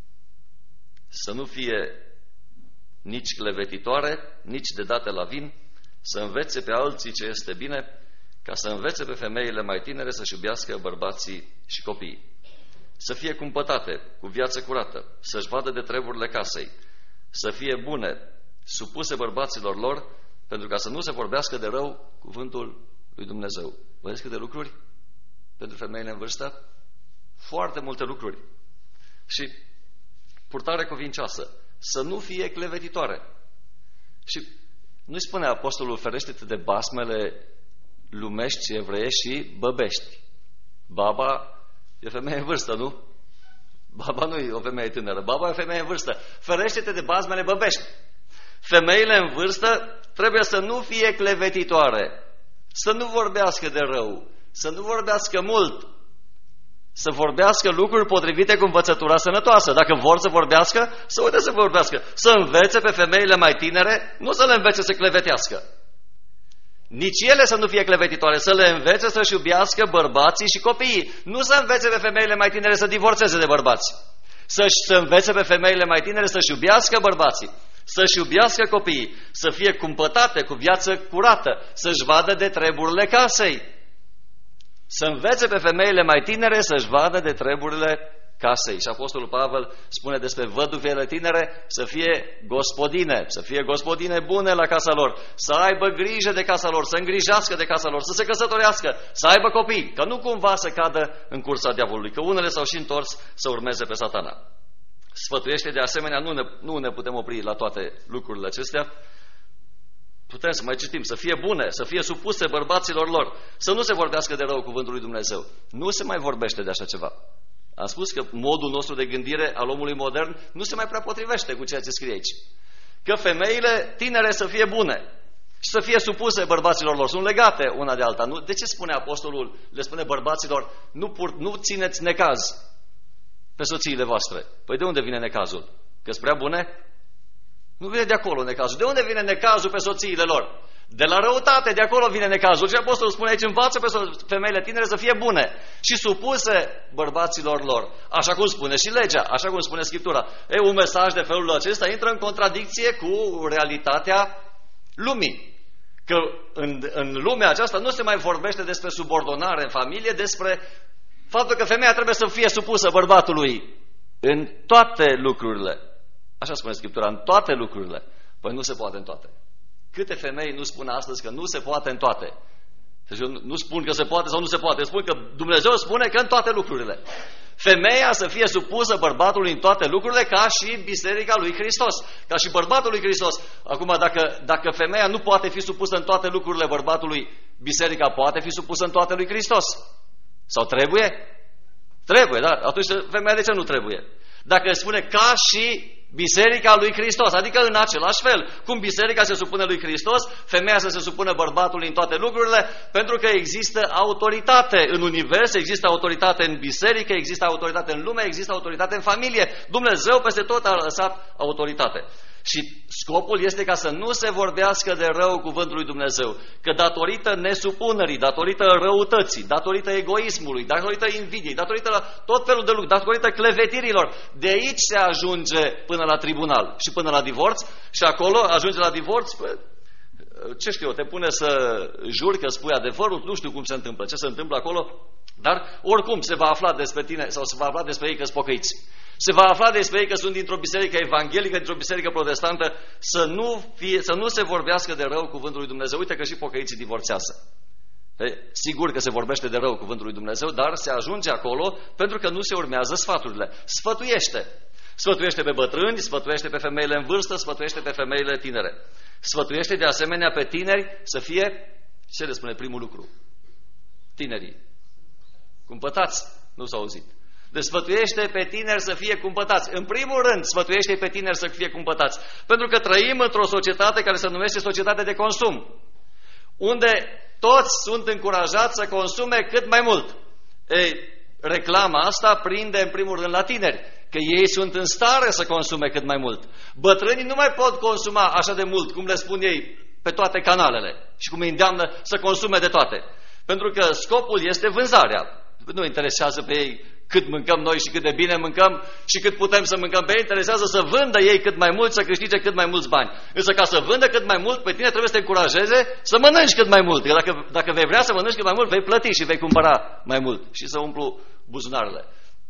să nu fie nici clevetitoare, nici de date la vin, să învețe pe alții ce este bine, ca să învețe pe femeile mai tinere să-și iubească bărbații și copiii. Să fie cumpătate, cu viață curată, să-și vadă de treburile casei, să fie bune, supuse bărbaților lor, pentru ca să nu se vorbească de rău cuvântul lui Dumnezeu. Vedeți câte lucruri pentru femeile în vârstă? Foarte multe lucruri. Și purtare cuvincioasă, să nu fie clevetitoare. Și nu-i spune apostolul, ferește-te de basmele lumești, evreiești și băbești. Baba e o femeie în vârstă, nu? Baba nu e o femeie tânără, baba e o femeie în vârstă. Ferește-te de basmele băbești. Femeile în vârstă trebuie să nu fie clevetitoare, să nu vorbească de rău, să nu vorbească mult, să vorbească lucruri potrivite cu învățătura sănătoasă. Dacă vor să vorbească, să uite să vorbească. Să învețe pe femeile mai tinere, nu să le învețe să clevetească. Nici ele să nu fie clevetitoare, să le învețe să-și iubească bărbații și copiii. Nu să învețe pe femeile mai tinere să divorțeze de bărbați. Să învețe pe femeile mai tinere să-și iubească bărbații, să-și iubească copiii, să fie cumpătate cu viață curată, să-și vadă de treburile casei. Să învețe pe femeile mai tinere să-și vadă de treburile casei. Și Apostolul Pavel spune despre văduvele tinere să fie gospodine bune la casa lor, să aibă grijă de casa lor, să îngrijească de casa lor, să se căsătorească, să aibă copii, că nu cumva să cadă în cursa diavolului, că unele s-au și întors să urmeze pe Satana. Sfătuiește de asemenea, nu ne putem opri la toate lucrurile acestea, putem să mai citim, să fie bune, să fie supuse bărbaților lor, să nu se vorbească de rău cuvântul lui Dumnezeu. Nu se mai vorbește de așa ceva. Am spus că modul nostru de gândire al omului modern nu se mai prea potrivește cu ceea ce scrie aici. Că femeile tinere să fie bune și să fie supuse bărbaților lor. Sunt legate una de alta. De ce spune apostolul, le spune bărbaților, nu țineți necaz pe soțiile voastre? Păi de unde vine necazul? Că-s prea bune? Nu vine de acolo necazul. De unde vine necazul pe soțiile lor? De la răutate, de acolo vine necazul. Și apostolul spune aici, învață pe femeile tinere să fie bune și supuse bărbaților lor. Așa cum spune și legea, așa cum spune Scriptura. Un mesaj de felul acesta intră în contradicție cu realitatea lumii. Că în lumea aceasta nu se mai vorbește despre subordonare în familie, despre faptul că femeia trebuie să fie supusă bărbatului în toate lucrurile. Așa spune Scriptura, în toate lucrurile. Păi nu se poate în toate. Câte femei nu spun astăzi că nu se poate în toate? Deci eu nu spun că se poate sau nu se poate, eu spun că Dumnezeu spune că în toate lucrurile. Femeia să fie supusă bărbatului în toate lucrurile, ca și Biserica lui Hristos, ca și bărbatul lui Hristos. Acum, dacă femeia nu poate fi supusă în toate lucrurile bărbatului, Biserica poate fi supusă în toate lui Hristos? Sau trebuie? Trebuie, da? Atunci femeia de ce nu trebuie? Dacă spune ca și Biserica lui Hristos, adică în același fel, cum biserica se supune lui Hristos, femeia să se supună bărbatului în toate lucrurile, pentru că există autoritate în univers, există autoritate în biserică, există autoritate în lume, există autoritate în familie. Dumnezeu peste tot a lăsat autoritate. Și scopul este ca să nu se vorbească de rău cuvântul lui Dumnezeu, că datorită nesupunerii, datorită răutății, datorită egoismului, datorită invidiei, datorită tot felul de lucruri, datorită clevetirilor, de aici se ajunge până la tribunal și până la divorț și acolo ajunge la divorț, ce știu eu, te pune să juri că spui adevărul, nu știu cum se întâmplă, ce se întâmplă acolo, dar oricum se va afla despre tine sau se va afla despre ei că sunt pocăiți. Se va afla despre ei că sunt dintr-o biserică evanghelică, dintr-o biserică protestantă, să nu se vorbească de rău cuvântul lui Dumnezeu. Uite că și pocăiții divorțează. Sigur că se vorbește de rău cuvântul lui Dumnezeu, dar se ajunge acolo pentru că nu se urmează sfaturile. Sfătuiește. Sfătuiește pe bătrâni, sfătuiește pe femeile în vârstă, sfătuiește pe femeile tinere. Sfătuiește de asemenea pe tineri să fie, ce le spune primul lucru? Tinerii. Cumpătați, nu s-a auzit. Deci sfătuiește pe tineri să fie cumpătați. În primul rând, sfătuiește pe tineri să fie cumpătați. Pentru că trăim într-o societate care se numește societate de consum, unde toți sunt încurajați să consume cât mai mult. Reclama asta prinde în primul rând la tineri, că ei sunt în stare să consume cât mai mult. Bătrânii nu mai pot consuma așa de mult, cum le spun ei, pe toate canalele și cum îi îndeamnă să consume de toate. Pentru că scopul este vânzarea. Nu interesează pe ei cât mâncăm noi și cât de bine mâncăm și cât putem să mâncăm. Pe ei interesează să vândă ei cât mai mult, să câștige cât mai mulți bani. Însă ca să vândă cât mai mult, pe tine trebuie să te încurajeze să mănânci cât mai mult. Că dacă vei vrea să mănânci cât mai mult, vei plăti și vei cumpăra mai mult și să umplu buzunarele.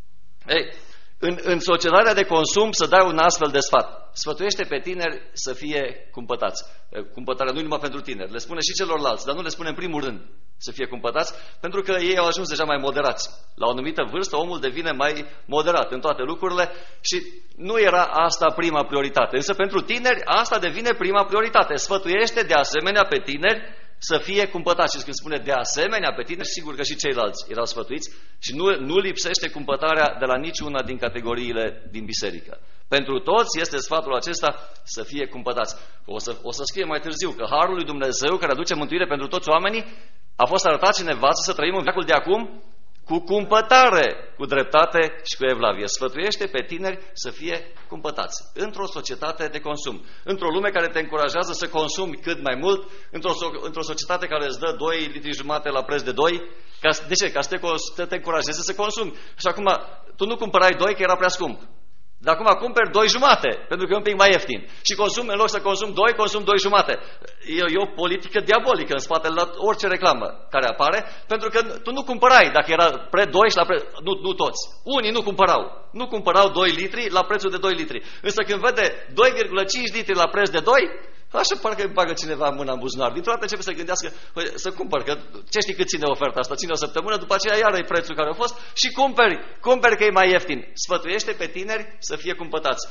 În societatea de consum să dai un astfel de sfat. Sfătuiește pe tineri să fie cumpătați. Cumpătarea nu numai pentru tineri, le spune și celorlalți, dar nu le spune în primul rând să fie cumpătați, pentru că ei au ajuns deja mai moderați. La o anumită vârstă omul devine mai moderat în toate lucrurile și nu era asta prima prioritate. Însă pentru tineri asta devine prima prioritate. Sfătuiește de asemenea pe tineri să fie cumpătați. Și când spune de asemenea pe tineri, sigur că și ceilalți erau sfătuiți și nu lipsește cumpătarea de la niciuna din categoriile din biserică. Pentru toți este sfatul acesta să fie cumpătați. O să scrie mai târziu că harul lui Dumnezeu care aduce mântuire pentru toți oamenii a fost arătat și ne învață să trăim în veacul de acum cu cumpătare, cu dreptate și cu evlavie. Sfătuiește pe tineri să fie cumpătați într-o societate de consum, într-o lume care te încurajează să consumi cât mai mult, într-o societate care îți dă 2 litri jumate la preț de 2. De ce? Ca să te încurajeze să consumi. Și acum, tu nu cumpărai 2 că era prea scump. Dar acum cumperi 2 jumate, pentru că e un pic mai ieftin. Și consumi, în loc să consumi 2, consumi 2 jumate. E o politică diabolică în spatele la orice reclamă care apare, pentru că tu nu cumpărai dacă era pre 2 și la preț... Nu toți. Unii nu cumpărau. Nu cumpărau 2 litri la prețul de 2 litri. Însă când vede 2,5 litri la preț de 2, așa parcă îmi bagă cineva mâna în buzunar. Dintr-o dată începe să gândească, să cumpăr, că ce știi cât ține oferta asta? Ține o săptămână, după aceea iară e prețul care a fost și cumperi că e mai ieftin. Sfătuiește pe tineri să fie cumpătați.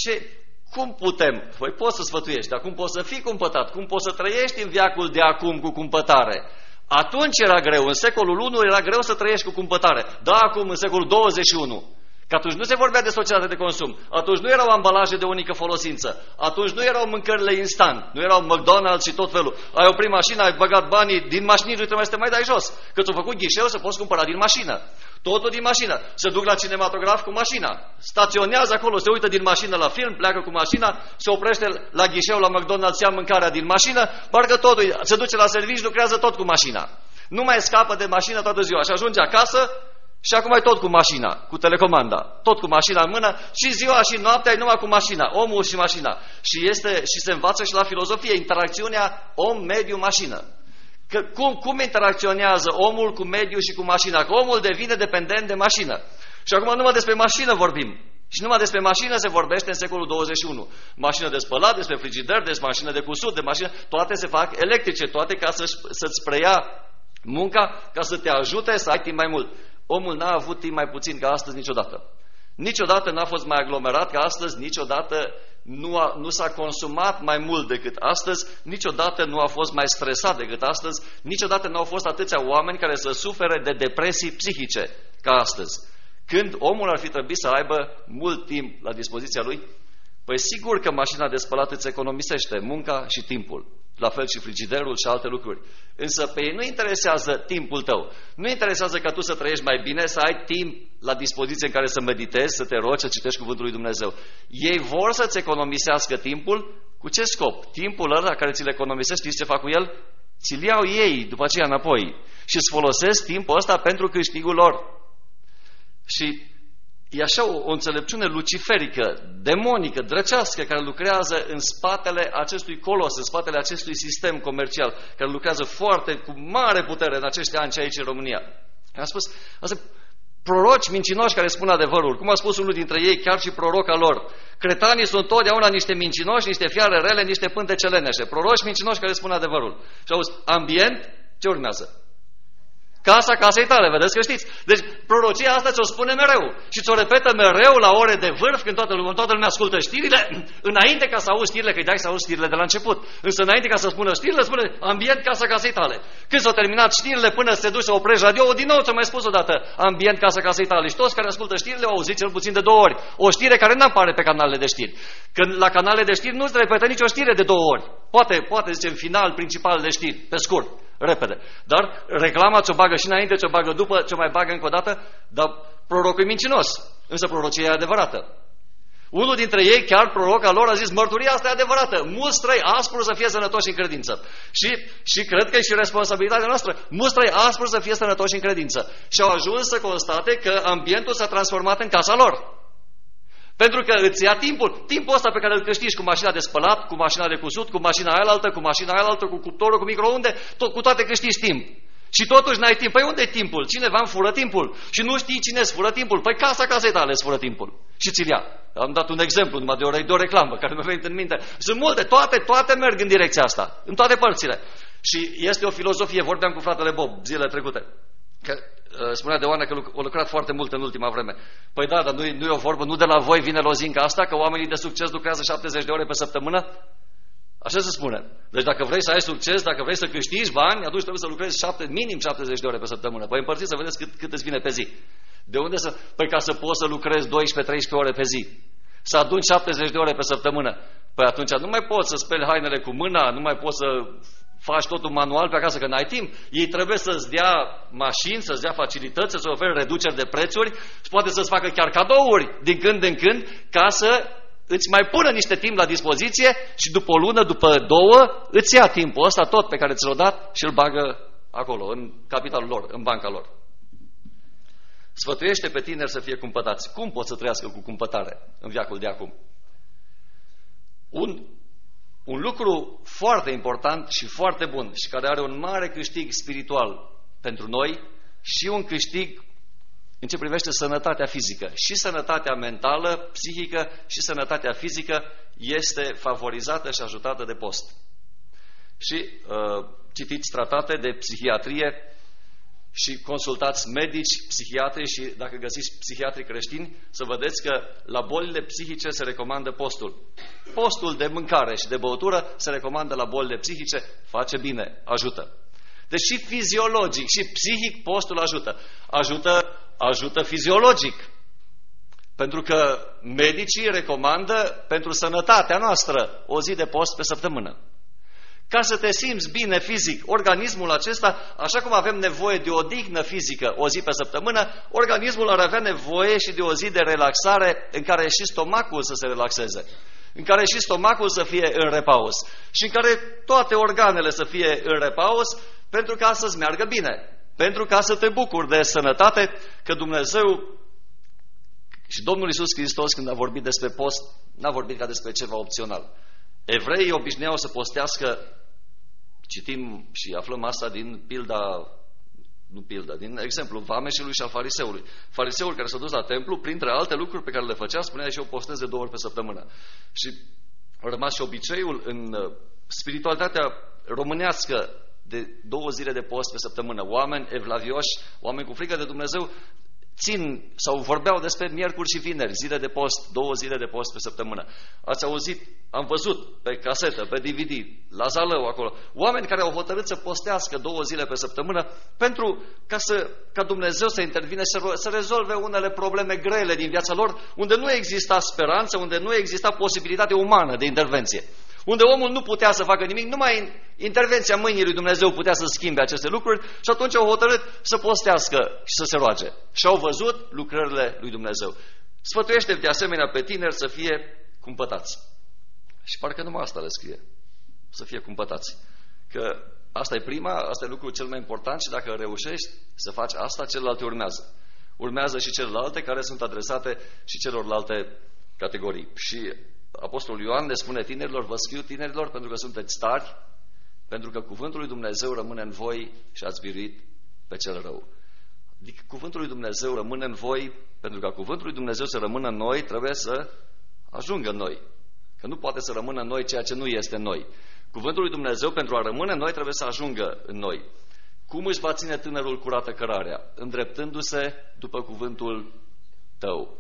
Cum putem? Poți să sfătuiești, dar cum poți să fii cumpătat? Cum poți să trăiești în veacul de acum cu cumpătare? Atunci era greu, în secolul 1 era greu să trăiești cu cumpătare. Da, acum în secolul 21. Că atunci nu se vorbea de societate de consum, atunci nu erau ambalaje de unică folosință, atunci nu erau mâncările instant, nu erau McDonald's și tot felul. Ai oprit mașina, ai băgat banii din mașină, nu trebuie să te mai dai jos, că ți-au făcut ghișeu să poți cumpăra din mașină. Totul din mașină. Se duc la cinematograf cu mașina, staționează acolo, se uită din mașină la film, pleacă cu mașina, se oprește la ghișeu la McDonald's, ia mâncarea din mașină, parcă totul, se duce la serviciu, lucrează tot cu mașina. Nu mai scapă de mașină toată ziua și ajunge acasă. Și acum e tot cu mașina, cu telecomanda, tot cu mașina în mână și ziua și noaptea e numai cu mașina, omul și mașina. Și se învață și la filozofie, interacțiunea om-mediu-mașină. Cum interacționează omul cu mediul și cu mașina? Că omul devine dependent de mașină. Și acum numai despre mașină vorbim. Și numai despre mașină se vorbește în secolul 21. Mașină de spălat, despre frigider, despre mașină de cusut, de mașină, toate se fac electrice, toate ca să-ți preia munca, ca să te ajute să ai timp mai mult. Omul n-a avut timp mai puțin ca astăzi niciodată. Niciodată n-a fost mai aglomerat ca astăzi, niciodată nu s-a consumat mai mult decât astăzi, niciodată nu a fost mai stresat decât astăzi, niciodată nu au fost atâția oameni care să sufere de depresii psihice ca astăzi. Când omul ar fi trebuit să aibă mult timp la dispoziția lui, păi sigur că mașina de spălat îți economisește munca și timpul. La fel și frigiderul și alte lucruri. Însă pe ei nu interesează timpul tău. Nu interesează ca tu să trăiești mai bine, să ai timp la dispoziție în care să meditezi, să te rogi, să citești cuvântul lui Dumnezeu. Ei vor să-ți economisească timpul. Cu ce scop? Timpul ăla care ți-l economisești, știți ce fac cu el? Ți-l iau ei după aceea înapoi. Și îți folosesc timpul ăsta pentru câștigul lor. Și e așa o înțelepciune luciferică, demonică, drăcească, care lucrează în spatele acestui colos, în spatele acestui sistem comercial, care lucrează cu mare putere în acești ani aici în România. Am spus, asta, proroci mincinoși care spun adevărul, cum a spus unul dintre ei, chiar și proroca lor. Cretanii sunt totdeauna niște mincinoși, niște fiare rele, niște pântece leneșe. Proroci mincinoși care spun adevărul. Și auzi, ambient, ce urmează? Casa casei tale, vedeți că știți. Deci prorocia asta ți-o spune mereu și ți-o repetă mereu la ore de vârf, când toată lumea ascultă știrile, înainte ca să auzi știrile, că îi dai să auzi știrile de la început. Însă înainte ca să spună știrile, spune ambient, casa casei tale. Când s-au terminat știrile, până se duce să oprești radio, din nou ți-o mai spus odată, ambient, casa casei tale. Și toți care ascultă știrile au auzit cel puțin de 2 ori. O știre care nu apare pe canalele de știri. Când la canalele de știri nu se repetă nicio știre de 2 ori. Poate zicem final, principal de știri, pe scurt. Repede. Dar reclama ți-o bagă și înainte, ți-o bagă după, ți-o mai bagă încă o dată, dar prorocul e mincinos. Însă prorocia e adevărată. Unul dintre ei, chiar proroca lor, a zis, mărturia asta e adevărată. Mulți trăi aspru să fie sănătoși în credință. Și cred că e și responsabilitatea noastră. Mulți trăi aspru să fie sănătoși în credință. Și au ajuns să constate că ambientul s-a transformat în casa lor. Pentru că îți ia timpul ăsta pe care îl câștigi cu mașina de spălat, cu mașina de cusut, cu mașina aia altă, cu cuptorul, cu microunde, cu toate câștigi timp. Și totuși n-ai timp. Păi unde e timpul? Cineva îmi fură timpul. Și nu știi cine îți fură timpul. Păi casa casei tale îți fură timpul. Și ți-l ia. Am dat un exemplu numai de o reclamă care mi-a venit în minte. Sunt multe, toate merg în direcția asta, în toate părțile. Și este o filozofie, vorbeam cu fratele Bob zilele trecute. Că spunea de Oana că a lucrat foarte mult în ultima vreme. Păi da, dar nu e o vorbă, nu de la voi vine lozinca asta, că oamenii de succes lucrează 70 de ore pe săptămână? Așa se spune. Deci dacă vrei să ai succes, dacă vrei să câștigi bani, atunci trebuie să lucrezi minim 70 de ore pe săptămână. Păi împărțiți să vedeți cât îți vine pe zi. De unde să... Păi ca să poți să lucrezi 12-13 ore pe zi. Să aduni 70 de ore pe săptămână. Păi atunci nu mai poți să speli hainele cu mâna, nu mai poți să faci totul manual pe acasă, că n-ai timp. Ei trebuie să-ți dea mașini, să-ți dea facilități, să-ți ofere reduceri de prețuri și poate să-ți facă chiar cadouri din când în când, ca să îți mai pună niște timp la dispoziție și după o lună, după 2, îți ia timpul ăsta tot pe care ți l-a dat și îl bagă acolo, în capitalul lor, în banca lor. Sfătuiește pe tineri să fie cumpătați. Cum pot să trăiască cu cumpătare în veacul de acum? Un lucru foarte important și foarte bun și care are un mare câștig spiritual pentru noi și un câștig în ce privește sănătatea fizică. Și sănătatea mentală, psihică și sănătatea fizică este favorizată și ajutată de post. Și citiți tratate de psihiatrie și consultați medici, psihiatri și dacă găsiți psihiatri creștini, să vedeți că la bolile psihice se recomandă postul. Postul de mâncare și de băutură se recomandă la bolile psihice, face bine, ajută. Deci și fiziologic și psihic postul ajută. Ajută fiziologic. Pentru că medicii recomandă pentru sănătatea noastră o zi de post pe săptămână. Ca să te simți bine fizic, organismul acesta, așa cum avem nevoie de o odihnă fizică o zi pe săptămână, organismul ar avea nevoie și de o zi de relaxare în care și stomacul să se relaxeze, în care și stomacul să fie în repaus și în care toate organele să fie în repaus pentru ca să-ți meargă bine, pentru ca să te bucuri de sănătate, că Dumnezeu și Domnul Iisus Hristos, când a vorbit despre post, n-a vorbit ca despre ceva opțional. Evreii obișnuiau să postească, citim și aflăm asta din pilda nu pildă, din exemplu vameșului și al fariseului. Fariseul care s-a dus la templu, printre alte lucruri pe care le făcea, spunea și eu postez de 2 ori pe săptămână. Și a rămas și obiceiul în spiritualitatea românească de 2 zile de post pe săptămână. Oameni evlavioși, oameni cu frică de Dumnezeu, țin sau vorbeau despre miercuri și vineri, zile de post, 2 zile de post pe săptămână. Ați auzit, am văzut pe casetă, pe DVD, la Zalău acolo, oameni care au hotărât să postească 2 zile pe săptămână ca Dumnezeu să intervine, să rezolve unele probleme grele din viața lor, unde nu exista speranță, unde nu exista posibilitate umană de intervenție. Unde omul nu putea să facă nimic, numai intervenția mâinii lui Dumnezeu putea să schimbe aceste lucruri și atunci au hotărât să postească și să se roage. Și au văzut lucrările lui Dumnezeu. Sfătuiește de asemenea pe tineri să fie cumpătați. Și parcă numai asta le scrie. Să fie cumpătați. Că asta e lucrul cel mai important și dacă reușești să faci asta, celelalte urmează. Urmează și celelalte care sunt adresate și celorlalte categorii. Și Apostolul Ioan le spune tinerilor, vă scriu tinerilor pentru că sunteți tari, pentru că cuvântul lui Dumnezeu rămâne în voi și ați biruit pe cel rău. Adică cuvântul lui Dumnezeu rămâne în voi, pentru că cuvântul lui Dumnezeu să rămână în noi, trebuie să ajungă în noi. Că nu poate să rămână în noi ceea ce nu este în noi. Cuvântul lui Dumnezeu, pentru a rămâne în noi, trebuie să ajungă în noi. Cum își va ține tânărul curată cărarea? Îndreptându-se după cuvântul tău.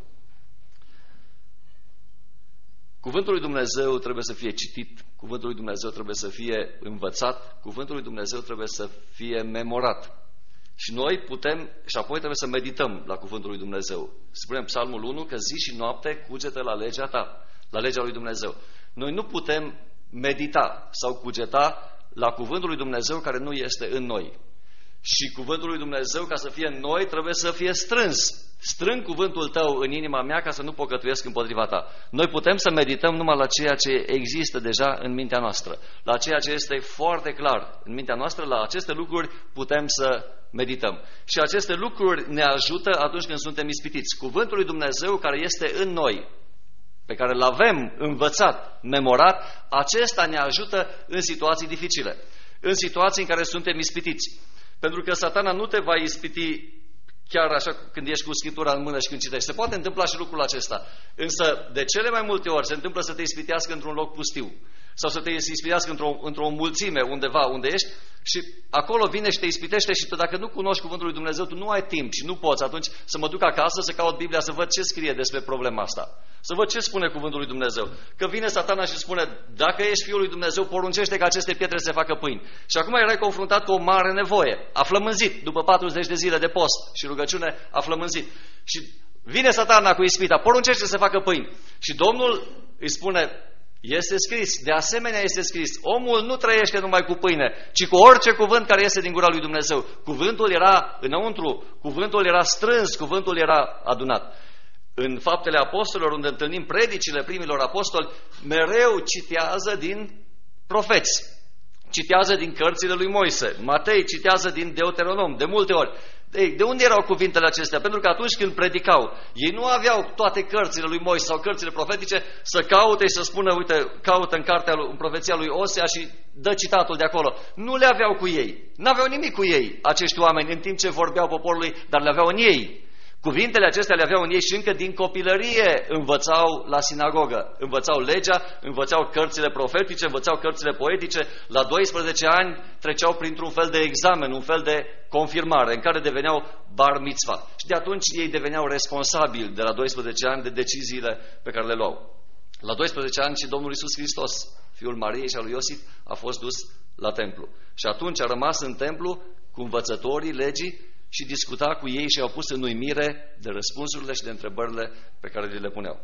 Cuvântul lui Dumnezeu trebuie să fie citit, cuvântul lui Dumnezeu trebuie să fie învățat, cuvântul lui Dumnezeu trebuie să fie memorat. Și noi putem, și apoi trebuie să medităm la cuvântul lui Dumnezeu. Spunem Psalmul 1 că zi și noapte cugete la legea ta, la legea lui Dumnezeu. Noi nu putem medita sau cugeta la cuvântul lui Dumnezeu care nu este în noi. Și cuvântul lui Dumnezeu, ca să fie în noi, trebuie să fie strâns. Strâng cuvântul tău în inima mea ca să nu păcătuiesc împotriva ta. Noi putem să medităm numai la ceea ce există deja în mintea noastră, la ceea ce este foarte clar în mintea noastră, la aceste lucruri putem să medităm. Și aceste lucruri ne ajută atunci când suntem ispitiți. Cuvântul lui Dumnezeu care este în noi, pe care îl avem învățat, memorat, acesta ne ajută în situații dificile, în situații în care suntem ispitiți. Pentru că Satana nu te va ispiti chiar așa când ești cu Scriptura în mână și când citești. Se poate întâmpla și lucrul acesta. Însă de cele mai multe ori se întâmplă să te ispitească într-un loc pustiu. Sau să te ispitească într-o mulțime undeva unde ești și acolo vine și te ispitește și tu, dacă nu cunoști cuvântul lui Dumnezeu, tu nu ai timp și nu poți atunci să mă duc acasă să caut Biblia, să văd ce scrie despre problema asta. Să văd ce spune cuvântul lui Dumnezeu. Că vine Satana și spune, dacă ești Fiul lui Dumnezeu, poruncește ca aceste pietre să se facă pâini. Și acum erai confruntat cu o mare nevoie. A flămânzit, după 40 de zile de post și rugăciune, a flămânzit. Și vine Satana cu ispita, poruncește să se facă pâini. Și Domnul îi spune, este scris, de asemenea este scris, omul nu trăiește numai cu pâine, ci cu orice cuvânt care iese din gura lui Dumnezeu. Cuvântul era înăuntru, cuvântul era strâns, cuvântul era adunat. În Faptele Apostolilor, unde întâlnim predicile primilor apostoli, mereu citează din profeți, citează din cărțile lui Moise. Matei citează din Deuteronom, de multe ori. De unde erau cuvintele acestea? Pentru că atunci când predicau, ei nu aveau toate cărțile lui Moise sau cărțile profetice să caute și să spună, uite, caută în profeția lui Osea și dă citatul de acolo. Nu le aveau cu ei. N-aveau nimic cu ei acești oameni în timp ce vorbeau poporului, dar le aveau în ei. Cuvintele acestea le aveau în ei și încă din copilărie învățau la sinagogă. Învățau legea, învățau cărțile profetice, învățau cărțile poetice. La 12 ani treceau printr-un fel de examen, un fel de confirmare, în care deveneau bar mitzvah. Și de atunci ei deveneau responsabili de la 12 ani de deciziile pe care le luau. La 12 ani și Domnul Iisus Hristos, fiul Mariei și al lui Iosif, a fost dus la templu. Și atunci a rămas în templu cu învățătorii legii și discuta cu ei și au pus în uimire de răspunsurile și de întrebările pe care le puneau.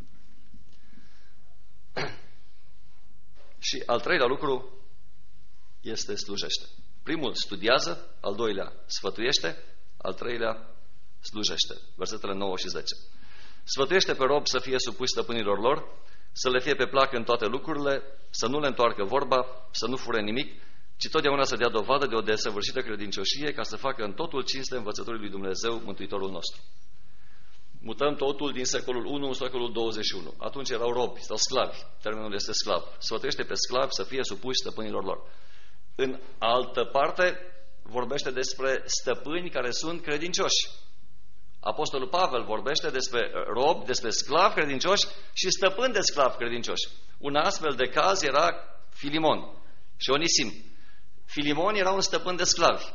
Și al treilea lucru este slujește. Primul studiază, al doilea sfătuiește, al treilea slujește. Versetele 9 și 10. Sfătuiește pe rob să fie supuși stăpânilor lor, să le fie pe plac în toate lucrurile, să nu le întoarcă vorba, să nu fure nimic, ci totdeauna să dea dovadă de o desăvârșită credincioșie ca să facă în totul cinste învățătorii lui Dumnezeu, Mântuitorul nostru. Mutăm totul din secolul 1 în secolul 21. Atunci erau robi sau sclavi. Termenul este sclav. Sfătuiește pe sclavi să fie supuși stăpânilor lor. În altă parte, vorbește despre stăpâni care sunt credincioși. Apostolul Pavel vorbește despre robi, despre sclavi credincioși și stăpâni de sclavi credincioși. Un astfel de caz era Filimon și Onisim. Filimon era un stăpân de sclavi.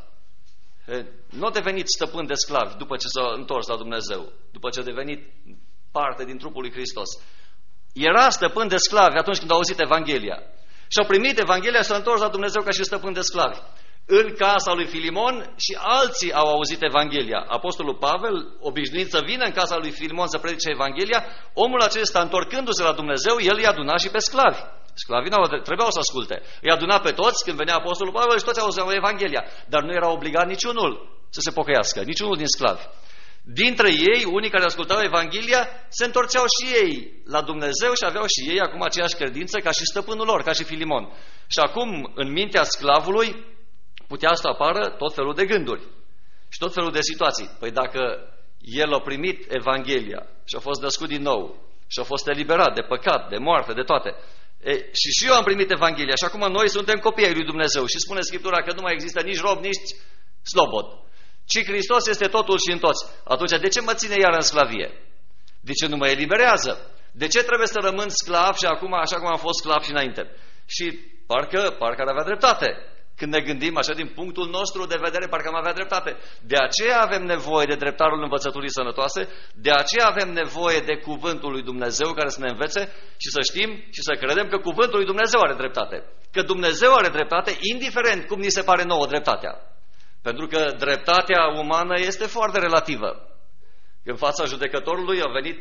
Nu a devenit stăpân de sclavi după ce s-a întors la Dumnezeu, după ce a devenit parte din trupul lui Hristos. Era stăpân de sclavi atunci când a auzit Evanghelia. Și-au primit Evanghelia și s-au întors la Dumnezeu ca și stăpân de sclavi. În casa lui Filimon și alții au auzit Evanghelia. Apostolul Pavel, obișnuit să vină în casa lui Filimon să predice Evanghelia, omul acesta, întorcându-se la Dumnezeu, el îi aduna și pe sclavi. Sclavii trebuiau să asculte. Îi aduna pe toți când venea Apostolul Pavel și toți auzeau Evanghelia. Dar nu era obligat niciunul să se pocăiască, niciunul din sclavi. Dintre ei, unii care ascultau Evanghelia, se întorceau și ei la Dumnezeu și aveau și ei acum aceeași credință ca și stăpânul lor, ca și Filimon. Și acum, în mintea sclavului, putea să apară tot felul de gânduri și tot felul de situații. Păi dacă el a primit Evanghelia și a fost născut din nou și a fost eliberat de păcat, de moarte, de toate, și eu am primit Evanghelia și acum noi suntem copii ai lui Dumnezeu și spune Scriptura că nu mai există nici rob, nici slobod, ci Hristos este totul și în toți. Atunci de ce mă ține iar în sclavie? De ce nu mă eliberează? De ce trebuie să rămân sclav și acum așa cum am fost sclav și înainte? Și parcă ar avea dreptate. Când ne gândim așa din punctul nostru de vedere, parcă am avea dreptate. De aceea avem nevoie de dreptarul învățăturii sănătoase, de aceea avem nevoie de cuvântul lui Dumnezeu care să ne învețe și să știm și să credem că cuvântul lui Dumnezeu are dreptate. Că Dumnezeu are dreptate, indiferent cum ni se pare nouă dreptatea. Pentru că dreptatea umană este foarte relativă. În fața judecătorului a venit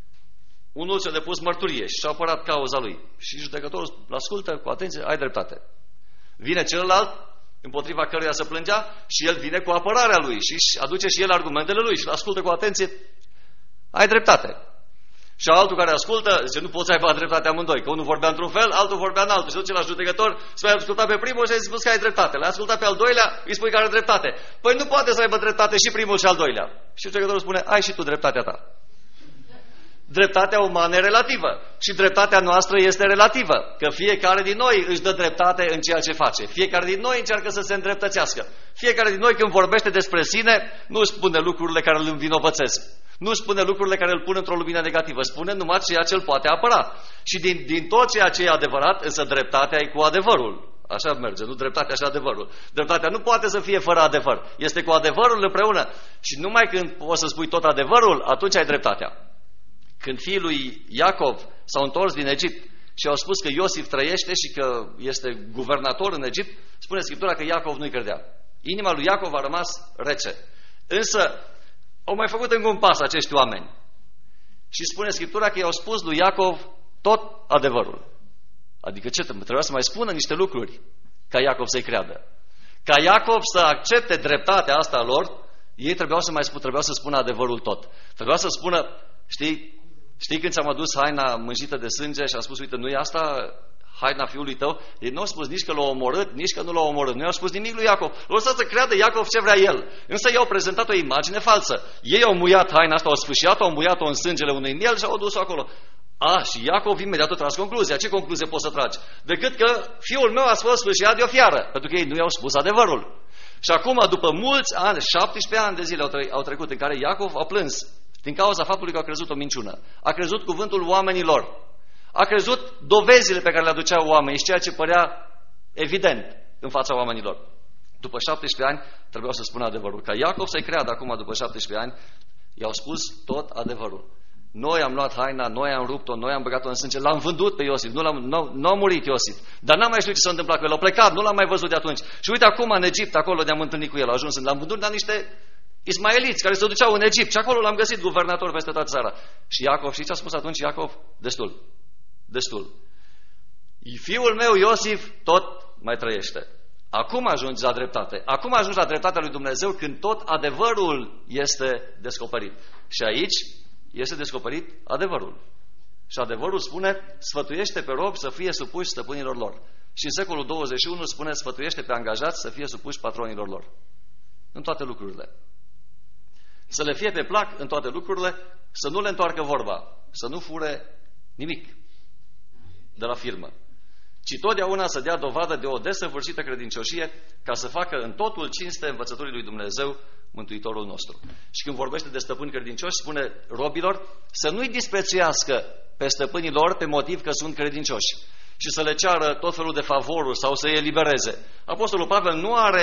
unul ce a depus mărturie și și-a apărat cauza lui. Și judecătorul îl ascultă cu atenție, ai dreptate. Vine celălalt, împotriva căruia se plângea, și el vine cu apărarea lui și aduce și el argumentele lui și îl ascultă cu atenție. Ai dreptate. Și altul care ascultă, zice, nu poți să aibă dreptate amândoi, că unul vorbea într-un fel, altul vorbea în altul. Și duce la judecător, spui, ai ascultat pe primul și ai spus că ai dreptate. L-ai ascultat pe al doilea, îi spui că are dreptate. Păi nu poate să aibă dreptate și primul și al doilea. Și judecătorul spune, ai și tu dreptatea ta. Dreptatea umană e relativă și dreptatea noastră este relativă, că fiecare din noi își dă dreptate în ceea ce face. Fiecare din noi încearcă să se îndreptățească. Fiecare din noi când vorbește despre sine, nu spune lucrurile care îl învinovățesc. Nu spune lucrurile care îl pun într-o lumină negativă. Spune numai ceea ce îl poate apăra. Și din tot ceea ce e adevărat, însă dreptatea e cu adevărul. Așa merge, nu dreptatea și adevărul. Dreptatea nu poate să fie fără adevăr. Este cu adevărul împreună. Și numai când poți să spui tot adevărul, atunci ai dreptatea. Când fiii lui Iacov s-au întors din Egipt și au spus că Iosif trăiește și că este guvernator în Egipt, spune Scriptura că Iacov nu-i credea. Inima lui Iacov a rămas rece. Însă au mai făcut încă un pas acești oameni. Și spune Scriptura că i-au spus lui Iacov tot adevărul. Adică ce? Trebuia să mai spună niște lucruri ca Iacov să-i creadă. Ca Iacov să accepte dreptatea asta lor, ei trebuiau să spună adevărul tot. Trebuia să spună, știi când ți-am adus haina mânjită de sânge și am spus, uite, nu e asta haina fiului tău? Ei nu au spus nici că l-au omorât, nici că nu l-au omorât. Nu i-au spus nimic lui Iacov. L-au lăsat să creadă Iacov ce vrea el. Însă i-au prezentat o imagine falsă. Ei au muiat haina asta, au sfâșiat-o, au muiat-o în sângele unui miel și au dus-o acolo. Și Iacov imediat a tras concluzia. Ce concluzie poți să tragi? Decât că fiul meu a fost sfâșiat de o fiară. Pentru că ei nu i-au spus adevărul. Și acum, după mulți ani, 17 ani de zile au trecut în care Iacov a plâns din cauza faptului că a crezut o minciună. A crezut cuvântul oamenilor. A crezut dovezile pe care le aduceau oamenii și ceea ce părea evident în fața oamenilor. După 17 ani trebuiau să spună adevărul. Ca Iacov să-i creadă acum după 17 ani, i-au spus tot adevărul. Noi am luat haina, noi am rupt-o, noi am băgat-o în sânge, l-am vândut pe Iosif, nu a murit Iosif. Dar n-am mai știut ce s-a întâmplat cu el, a plecat, nu l-am mai văzut de atunci. Și uite acum în Egipt, acolo ne-am întâlnit cu el, a ajuns, l-am vândut la niște ismaeliți care se duceau în Egipt și acolo l-am găsit guvernator peste toată țara. Și Iacov, știți ce a spus atunci Iacov? Destul. Fiul meu Iosif tot mai trăiește. Acum ajungi la dreptate. Acum ajungi la dreptatea lui Dumnezeu când tot adevărul este descoperit. Și aici este descoperit adevărul. Și adevărul spune, sfătuiește pe robi să fie supuși stăpânilor lor. Și în secolul 21 spune, sfătuiește pe angajați să fie supuși patronilor lor. În toate lucrurile. Să le fie pe plac în toate lucrurile, să nu le întoarcă vorba, să nu fure nimic de la firmă. ci totdeauna să dea dovadă de o desăvârșită credincioșie, ca să facă în totul cinste învățăturii lui Dumnezeu, Mântuitorul nostru. Și când vorbește de stăpâni credincioși, spune robilor să nu-i disprețuiască pe stăpânii lor pe motiv că sunt credincioși și să le ceară tot felul de favoruri sau să îi elibereze. Apostolul Pavel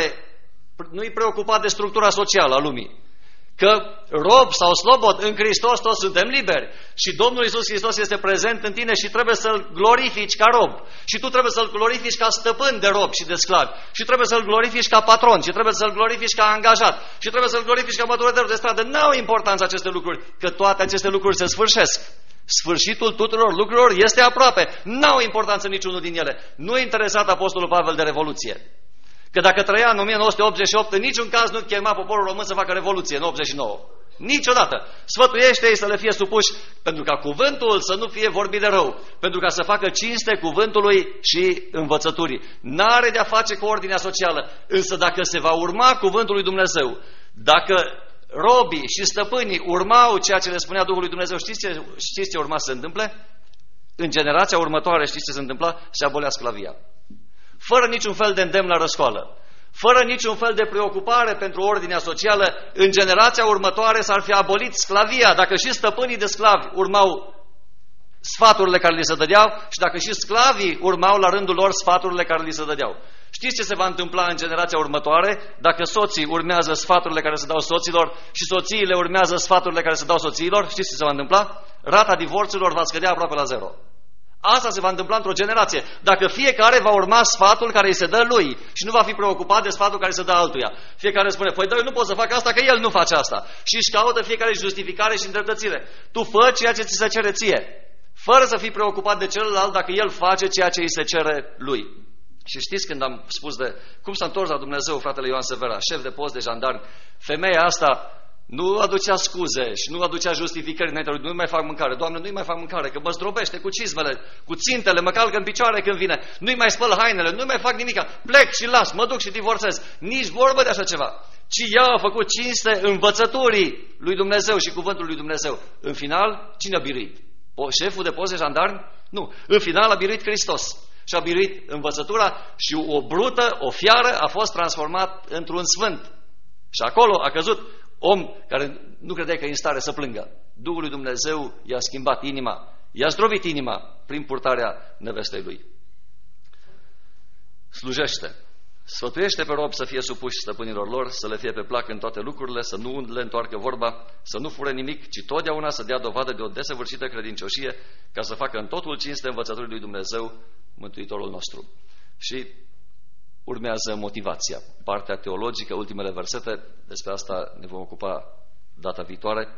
nu-i preocupat de structura socială a lumii. Că rob sau slobod în Hristos toți suntem liberi și Domnul Iisus Hristos este prezent în tine și trebuie să-L glorifici ca rob și tu trebuie să-L glorifici ca stăpân de rob și de sclavi și trebuie să-L glorifici ca patron și trebuie să-L glorifici ca angajat și trebuie să-L glorifici ca măturător de stradă. N-au importanță aceste lucruri, că toate aceste lucruri se sfârșesc. Sfârșitul tuturor lucrurilor este aproape. N-au importanță niciunul din ele. Nu e interesat Apostolul Pavel de revoluție. Că dacă trăia în 1988, în niciun caz nu chema poporul român să facă revoluție în 89. Niciodată. Sfătuiește-i să le fie supuși pentru ca cuvântul să nu fie vorbit de rău, pentru ca să facă cinste cuvântului și învățăturii. N-are de-a face cu ordinea socială, însă dacă se va urma cuvântul lui Dumnezeu, dacă robii și stăpânii urmau ceea ce le spunea Duhul lui Dumnezeu, știți ce urma să se întâmple? În generația următoare, știți ce se întâmpla? Se abolea sclavia. Fără niciun fel de îndemn la răscoală, fără niciun fel de preocupare pentru ordinea socială, în generația următoare s-ar fi abolit sclavia, dacă și stăpânii de sclavi urmau sfaturile care li se dădeau și dacă și sclavii urmau la rândul lor sfaturile care li se dădeau. Știți ce se va întâmpla în generația următoare dacă soții urmează sfaturile care se dau soților și soțiile urmează sfaturile care se dau soțiilor? Știți ce se va întâmpla? Rata divorțurilor va scădea aproape la zero. Asta se va întâmpla într-o generație, dacă fiecare va urma sfatul care îi se dă lui și nu va fi preocupat de sfatul care se dă altuia. Fiecare spune, păi da, eu nu pot să fac asta, că el nu face asta. Și își caută fiecare justificare și îndreptățire. Tu fă ceea ce ți se cere ție, fără să fii preocupat de celălalt dacă el face ceea ce îi se cere lui. Și știți când am spus de cum s-a întors la Dumnezeu fratele Ioan Severa, șef de post de jandarmi, femeia asta nu aducea scuze și nu aducea justificări înainte lui, nu mai fac mâncare, Doamne, nu-i mai fac mâncare, că mă zdrobește cu cizmele, cu țintele, mă calcă în picioare când vine, nu-i mai spăl hainele, nu-i mai fac nimica, plec și las, mă duc și divorțez. Nici vorbă de așa ceva. Ci ea a făcut cinste învățăturii lui Dumnezeu și cuvântul lui Dumnezeu. În final, cine a biruit? Șeful de post de jandarmi? Nu. În final a biruit Hristos. Și a biruit învățătura și o brută, o fiară a fost transformat într-un sfânt. Și acolo a căzut om care nu credea că e în stare să plângă. Duhul lui Dumnezeu i-a schimbat inima, i-a zdrobit inima prin purtarea nevestei lui. Slujește, sfătuiește pe rob să fie supuși stăpânilor lor, să le fie pe plac în toate lucrurile, să nu le întoarcă vorba, să nu fure nimic, ci totdeauna să dea dovadă de o desăvârșită credincioșie, ca să facă în totul cinste învățăturii lui Dumnezeu, Mântuitorul nostru. Și urmează motivația, partea teologică, ultimele versete, despre asta ne vom ocupa data viitoare.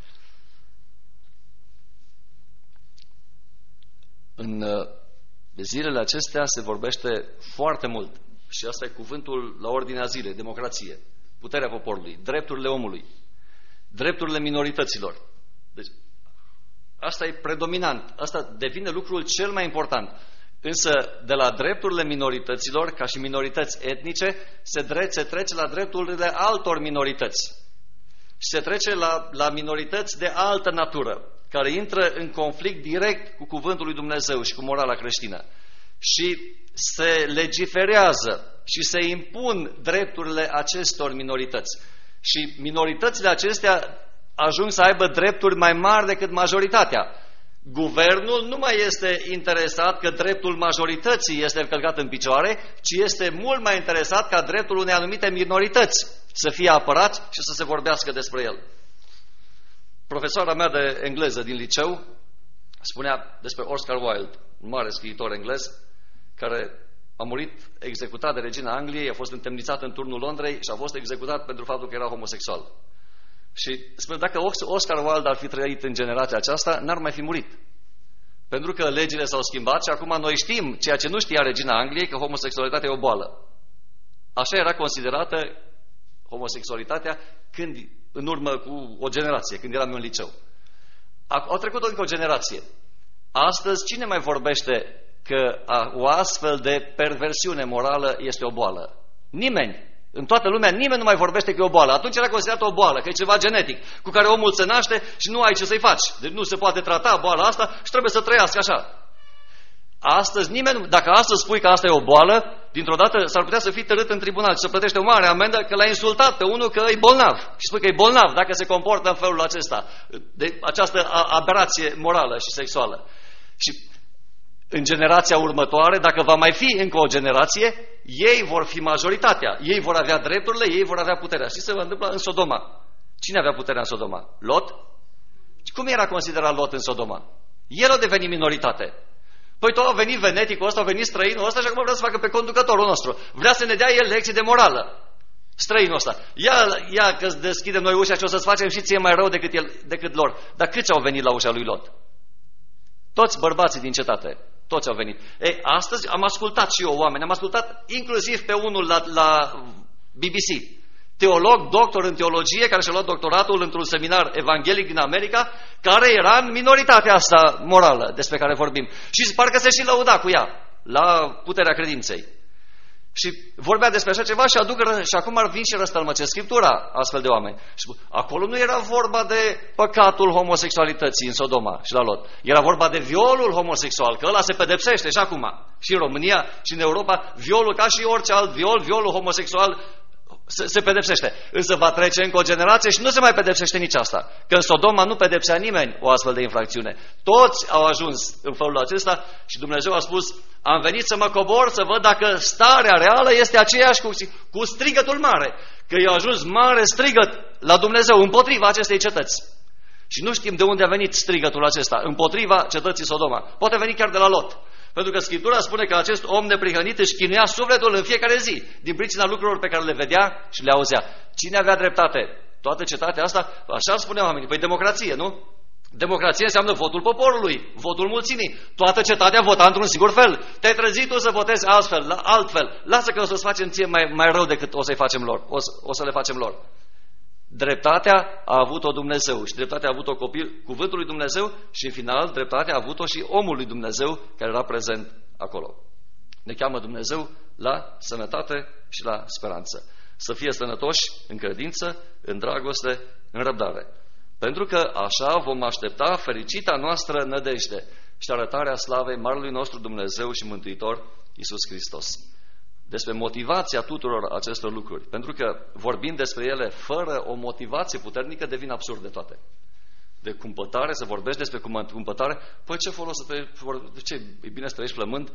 În zilele acestea se vorbește foarte mult și asta e cuvântul la ordinea zilei, democrație, puterea poporului, drepturile omului, drepturile minorităților. Deci, asta e predominant, asta devine lucrul cel mai important. Însă de la drepturile minorităților, ca și minorități etnice, se trece la drepturile altor minorități. Și se trece la minorități de altă natură, care intră în conflict direct cu cuvântul lui Dumnezeu și cu morala creștină. Și se legiferează și se impun drepturile acestor minorități. Și minoritățile acestea ajung să aibă drepturi mai mari decât majoritatea. Guvernul nu mai este interesat că dreptul majorității este călcat în picioare, ci este mult mai interesat ca dreptul unei anumite minorități să fie apărat și să se vorbească despre el. Profesoara mea de engleză din liceu spunea despre Oscar Wilde, un mare scriitor englez, care a murit executat de regina Angliei, a fost întemnițat în turnul Londrei și a fost executat pentru faptul că era homosexual. Și spune, dacă Oscar Wilde ar fi trăit în generația aceasta, n-ar mai fi murit. Pentru că legile s-au schimbat și acum noi știm, ceea ce nu știa regina Angliei, că homosexualitatea e o boală. Așa era considerată homosexualitatea când, în urmă cu o generație, când eram eu în liceu. Au trecut încă o generație. Astăzi, cine mai vorbește că o astfel de perversiune morală este o boală? Nimeni. În toată lumea nimeni nu mai vorbește că e o boală. Atunci era considerată o boală, că e ceva genetic, cu care omul se naște și nu ai ce să-i faci. Deci nu se poate trata boala asta și trebuie să trăiască așa. Astăzi nimeni, dacă astăzi spui că asta e o boală, dintr-o dată s-ar putea să fii tărât în tribunal și să plătește o mare amendă că l-a insultat pe unul că e bolnav. Și spui că e bolnav dacă se comportă în felul acesta, de această aberație morală și sexuală. Și în generația următoare, dacă va mai fi încă o generație, ei vor fi majoritatea. Ei vor avea drepturile, ei vor avea puterea. Și se va întâmpla în Sodoma. Cine avea puterea în Sodoma? Lot? Cum era considerat Lot în Sodoma? El a devenit minoritate. Păi tot a venit veneticul ăsta, a venit străinul ăsta și acum vrea să facă pe conducătorul nostru. Vrea să ne dea el lecții de morală. Străinul ăsta. Ia că deschidem noi ușa și o să-ți facem și ție mai rău decât lor. Dar câți au venit la ușa lui Lot? Toți bărbații din cetate. Toți au venit. Ei, astăzi am ascultat și eu oameni. Am ascultat inclusiv pe unul la BBC. Teolog, doctor în teologie, care și-a luat doctoratul într-un seminar evanghelic din America, care era în minoritatea asta morală despre care vorbim. Și parcă se și lăuda cu ea, la puterea credinței. Și vorbea despre așa ceva și acum ar vin și răstălmăcesc Scriptura astfel de oameni. Și acolo nu era vorba de păcatul homosexualității în Sodoma și la Lot. Era vorba de violul homosexual, că ăla se pedepsește și acum. Și în România și în Europa, violul ca și orice alt violul homosexual se pedepsește. Însă va trece încă o generație și nu se mai pedepsește nici asta. Că în Sodoma nu pedepsea nimeni o astfel de infracțiune. Toți au ajuns în felul acesta și Dumnezeu a spus: am venit să mă cobor să văd dacă starea reală este aceeași cu strigătul mare. Că i-a ajuns mare strigăt la Dumnezeu împotriva acestei cetăți. Și nu știm de unde a venit strigătul acesta împotriva cetății Sodoma. Poate veni chiar de la Lot. Pentru că Scriptura spune că acest om neprihănit își chinuia sufletul în fiecare zi, din pricina lucrurilor pe care le vedea și le auzea. Cine avea dreptate? Toată cetatea asta? Așa spuneau oamenii. Păi democrație, nu? Democrație înseamnă votul poporului, votul mulțimii. Toată cetatea vota într-un singur fel. Te-ai trezit tu să votezi altfel. Lasă că o să-ți facem ție mai rău decât o să-i facem lor. O să le facem lor. Dreptatea a avut-o Dumnezeu și dreptatea a avut-o cuvântul lui Dumnezeu și în final dreptatea a avut-o și omul lui Dumnezeu care era prezent acolo. Ne cheamă Dumnezeu la sănătate și la speranță. Să fie sănătoși în credință, în dragoste, în răbdare. Pentru că așa vom aștepta fericita noastră nădejde și arătarea slavei Marelui nostru Dumnezeu și Mântuitor Iisus Hristos. Despre motivația tuturor acestor lucruri. Pentru că vorbind despre ele fără o motivație puternică devin absurde toate. De cumpătare, să vorbești despre cumpătare, păi ce folos ce e bine să trăiești flămând?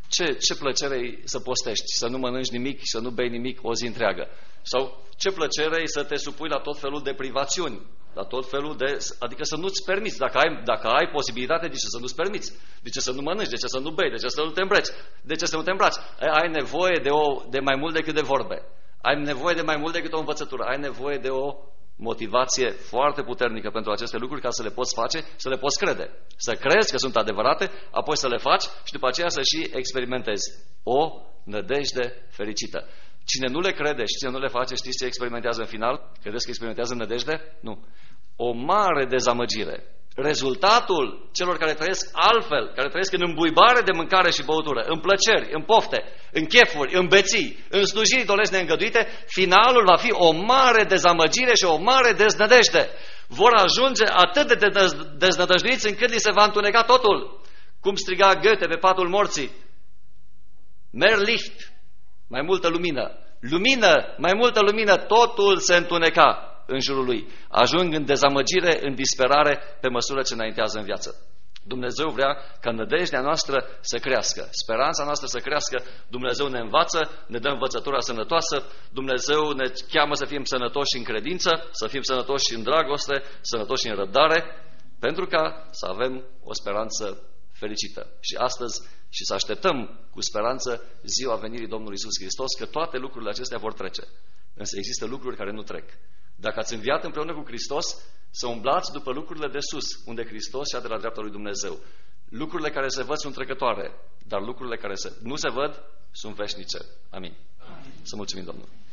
Ce plăcere e să postești, să nu mănânci nimic și să nu bei nimic o zi întreagă? Sau ce plăcere e să te supui la tot felul de privațiuni, la tot felul de... Adică să nu-ți permiți, dacă ai posibilitate, de ce să nu-ți permiți? De ce să nu mănânci? De ce să nu bei? De ce să nu te îmbreci? De ce să nu te îmbraci? Ai nevoie de mai mult decât de vorbe. Ai nevoie de mai mult decât o învățătură. Ai nevoie de o motivație foarte puternică pentru aceste lucruri ca să le poți face și să le poți crede. Să crezi că sunt adevărate, apoi să le faci și după aceea să și experimentezi o nădejde fericită. Cine nu le crede și cine nu le face, știți ce experimentează în final? Credeți că experimentează nădejde? Nu. O mare dezamăgire. Rezultatul celor care trăiesc altfel, care trăiesc în îmbuibare de mâncare și băutură, în plăceri, în pofte, în chefuri, în beții, în slujiri dolești neîngăduite, finalul va fi o mare dezamăgire și o mare deznădejde. Vor ajunge atât de deznădăjduiți încât li se va întuneca totul. Cum striga Goethe pe patul morții: Mehr Licht, mai multă lumină. Lumină, mai multă lumină, totul se întuneca în jurul lui. Ajung în dezamăgire, în disperare, pe măsură ce înaintează în viață. Dumnezeu vrea ca nădejdea noastră să crească, speranța noastră să crească. Dumnezeu ne învață, ne dă învățătura sănătoasă. Dumnezeu ne cheamă să fim sănătoși în credință, să fim sănătoși în dragoste, sănătoși în răbdare, pentru ca să avem o speranță fericită. Și astăzi și să așteptăm cu speranță ziua venirii Domnului Iisus Hristos, că toate lucrurile acestea vor trece. Însă există lucruri care nu trec. Dacă ați înviat împreună cu Hristos, să umblați după lucrurile de sus, unde Hristos și-a de la dreapta lui Dumnezeu. Lucrurile care se văd sunt trecătoare, dar lucrurile care nu se văd sunt veșnice. Amin. Să mulțumim Domnului.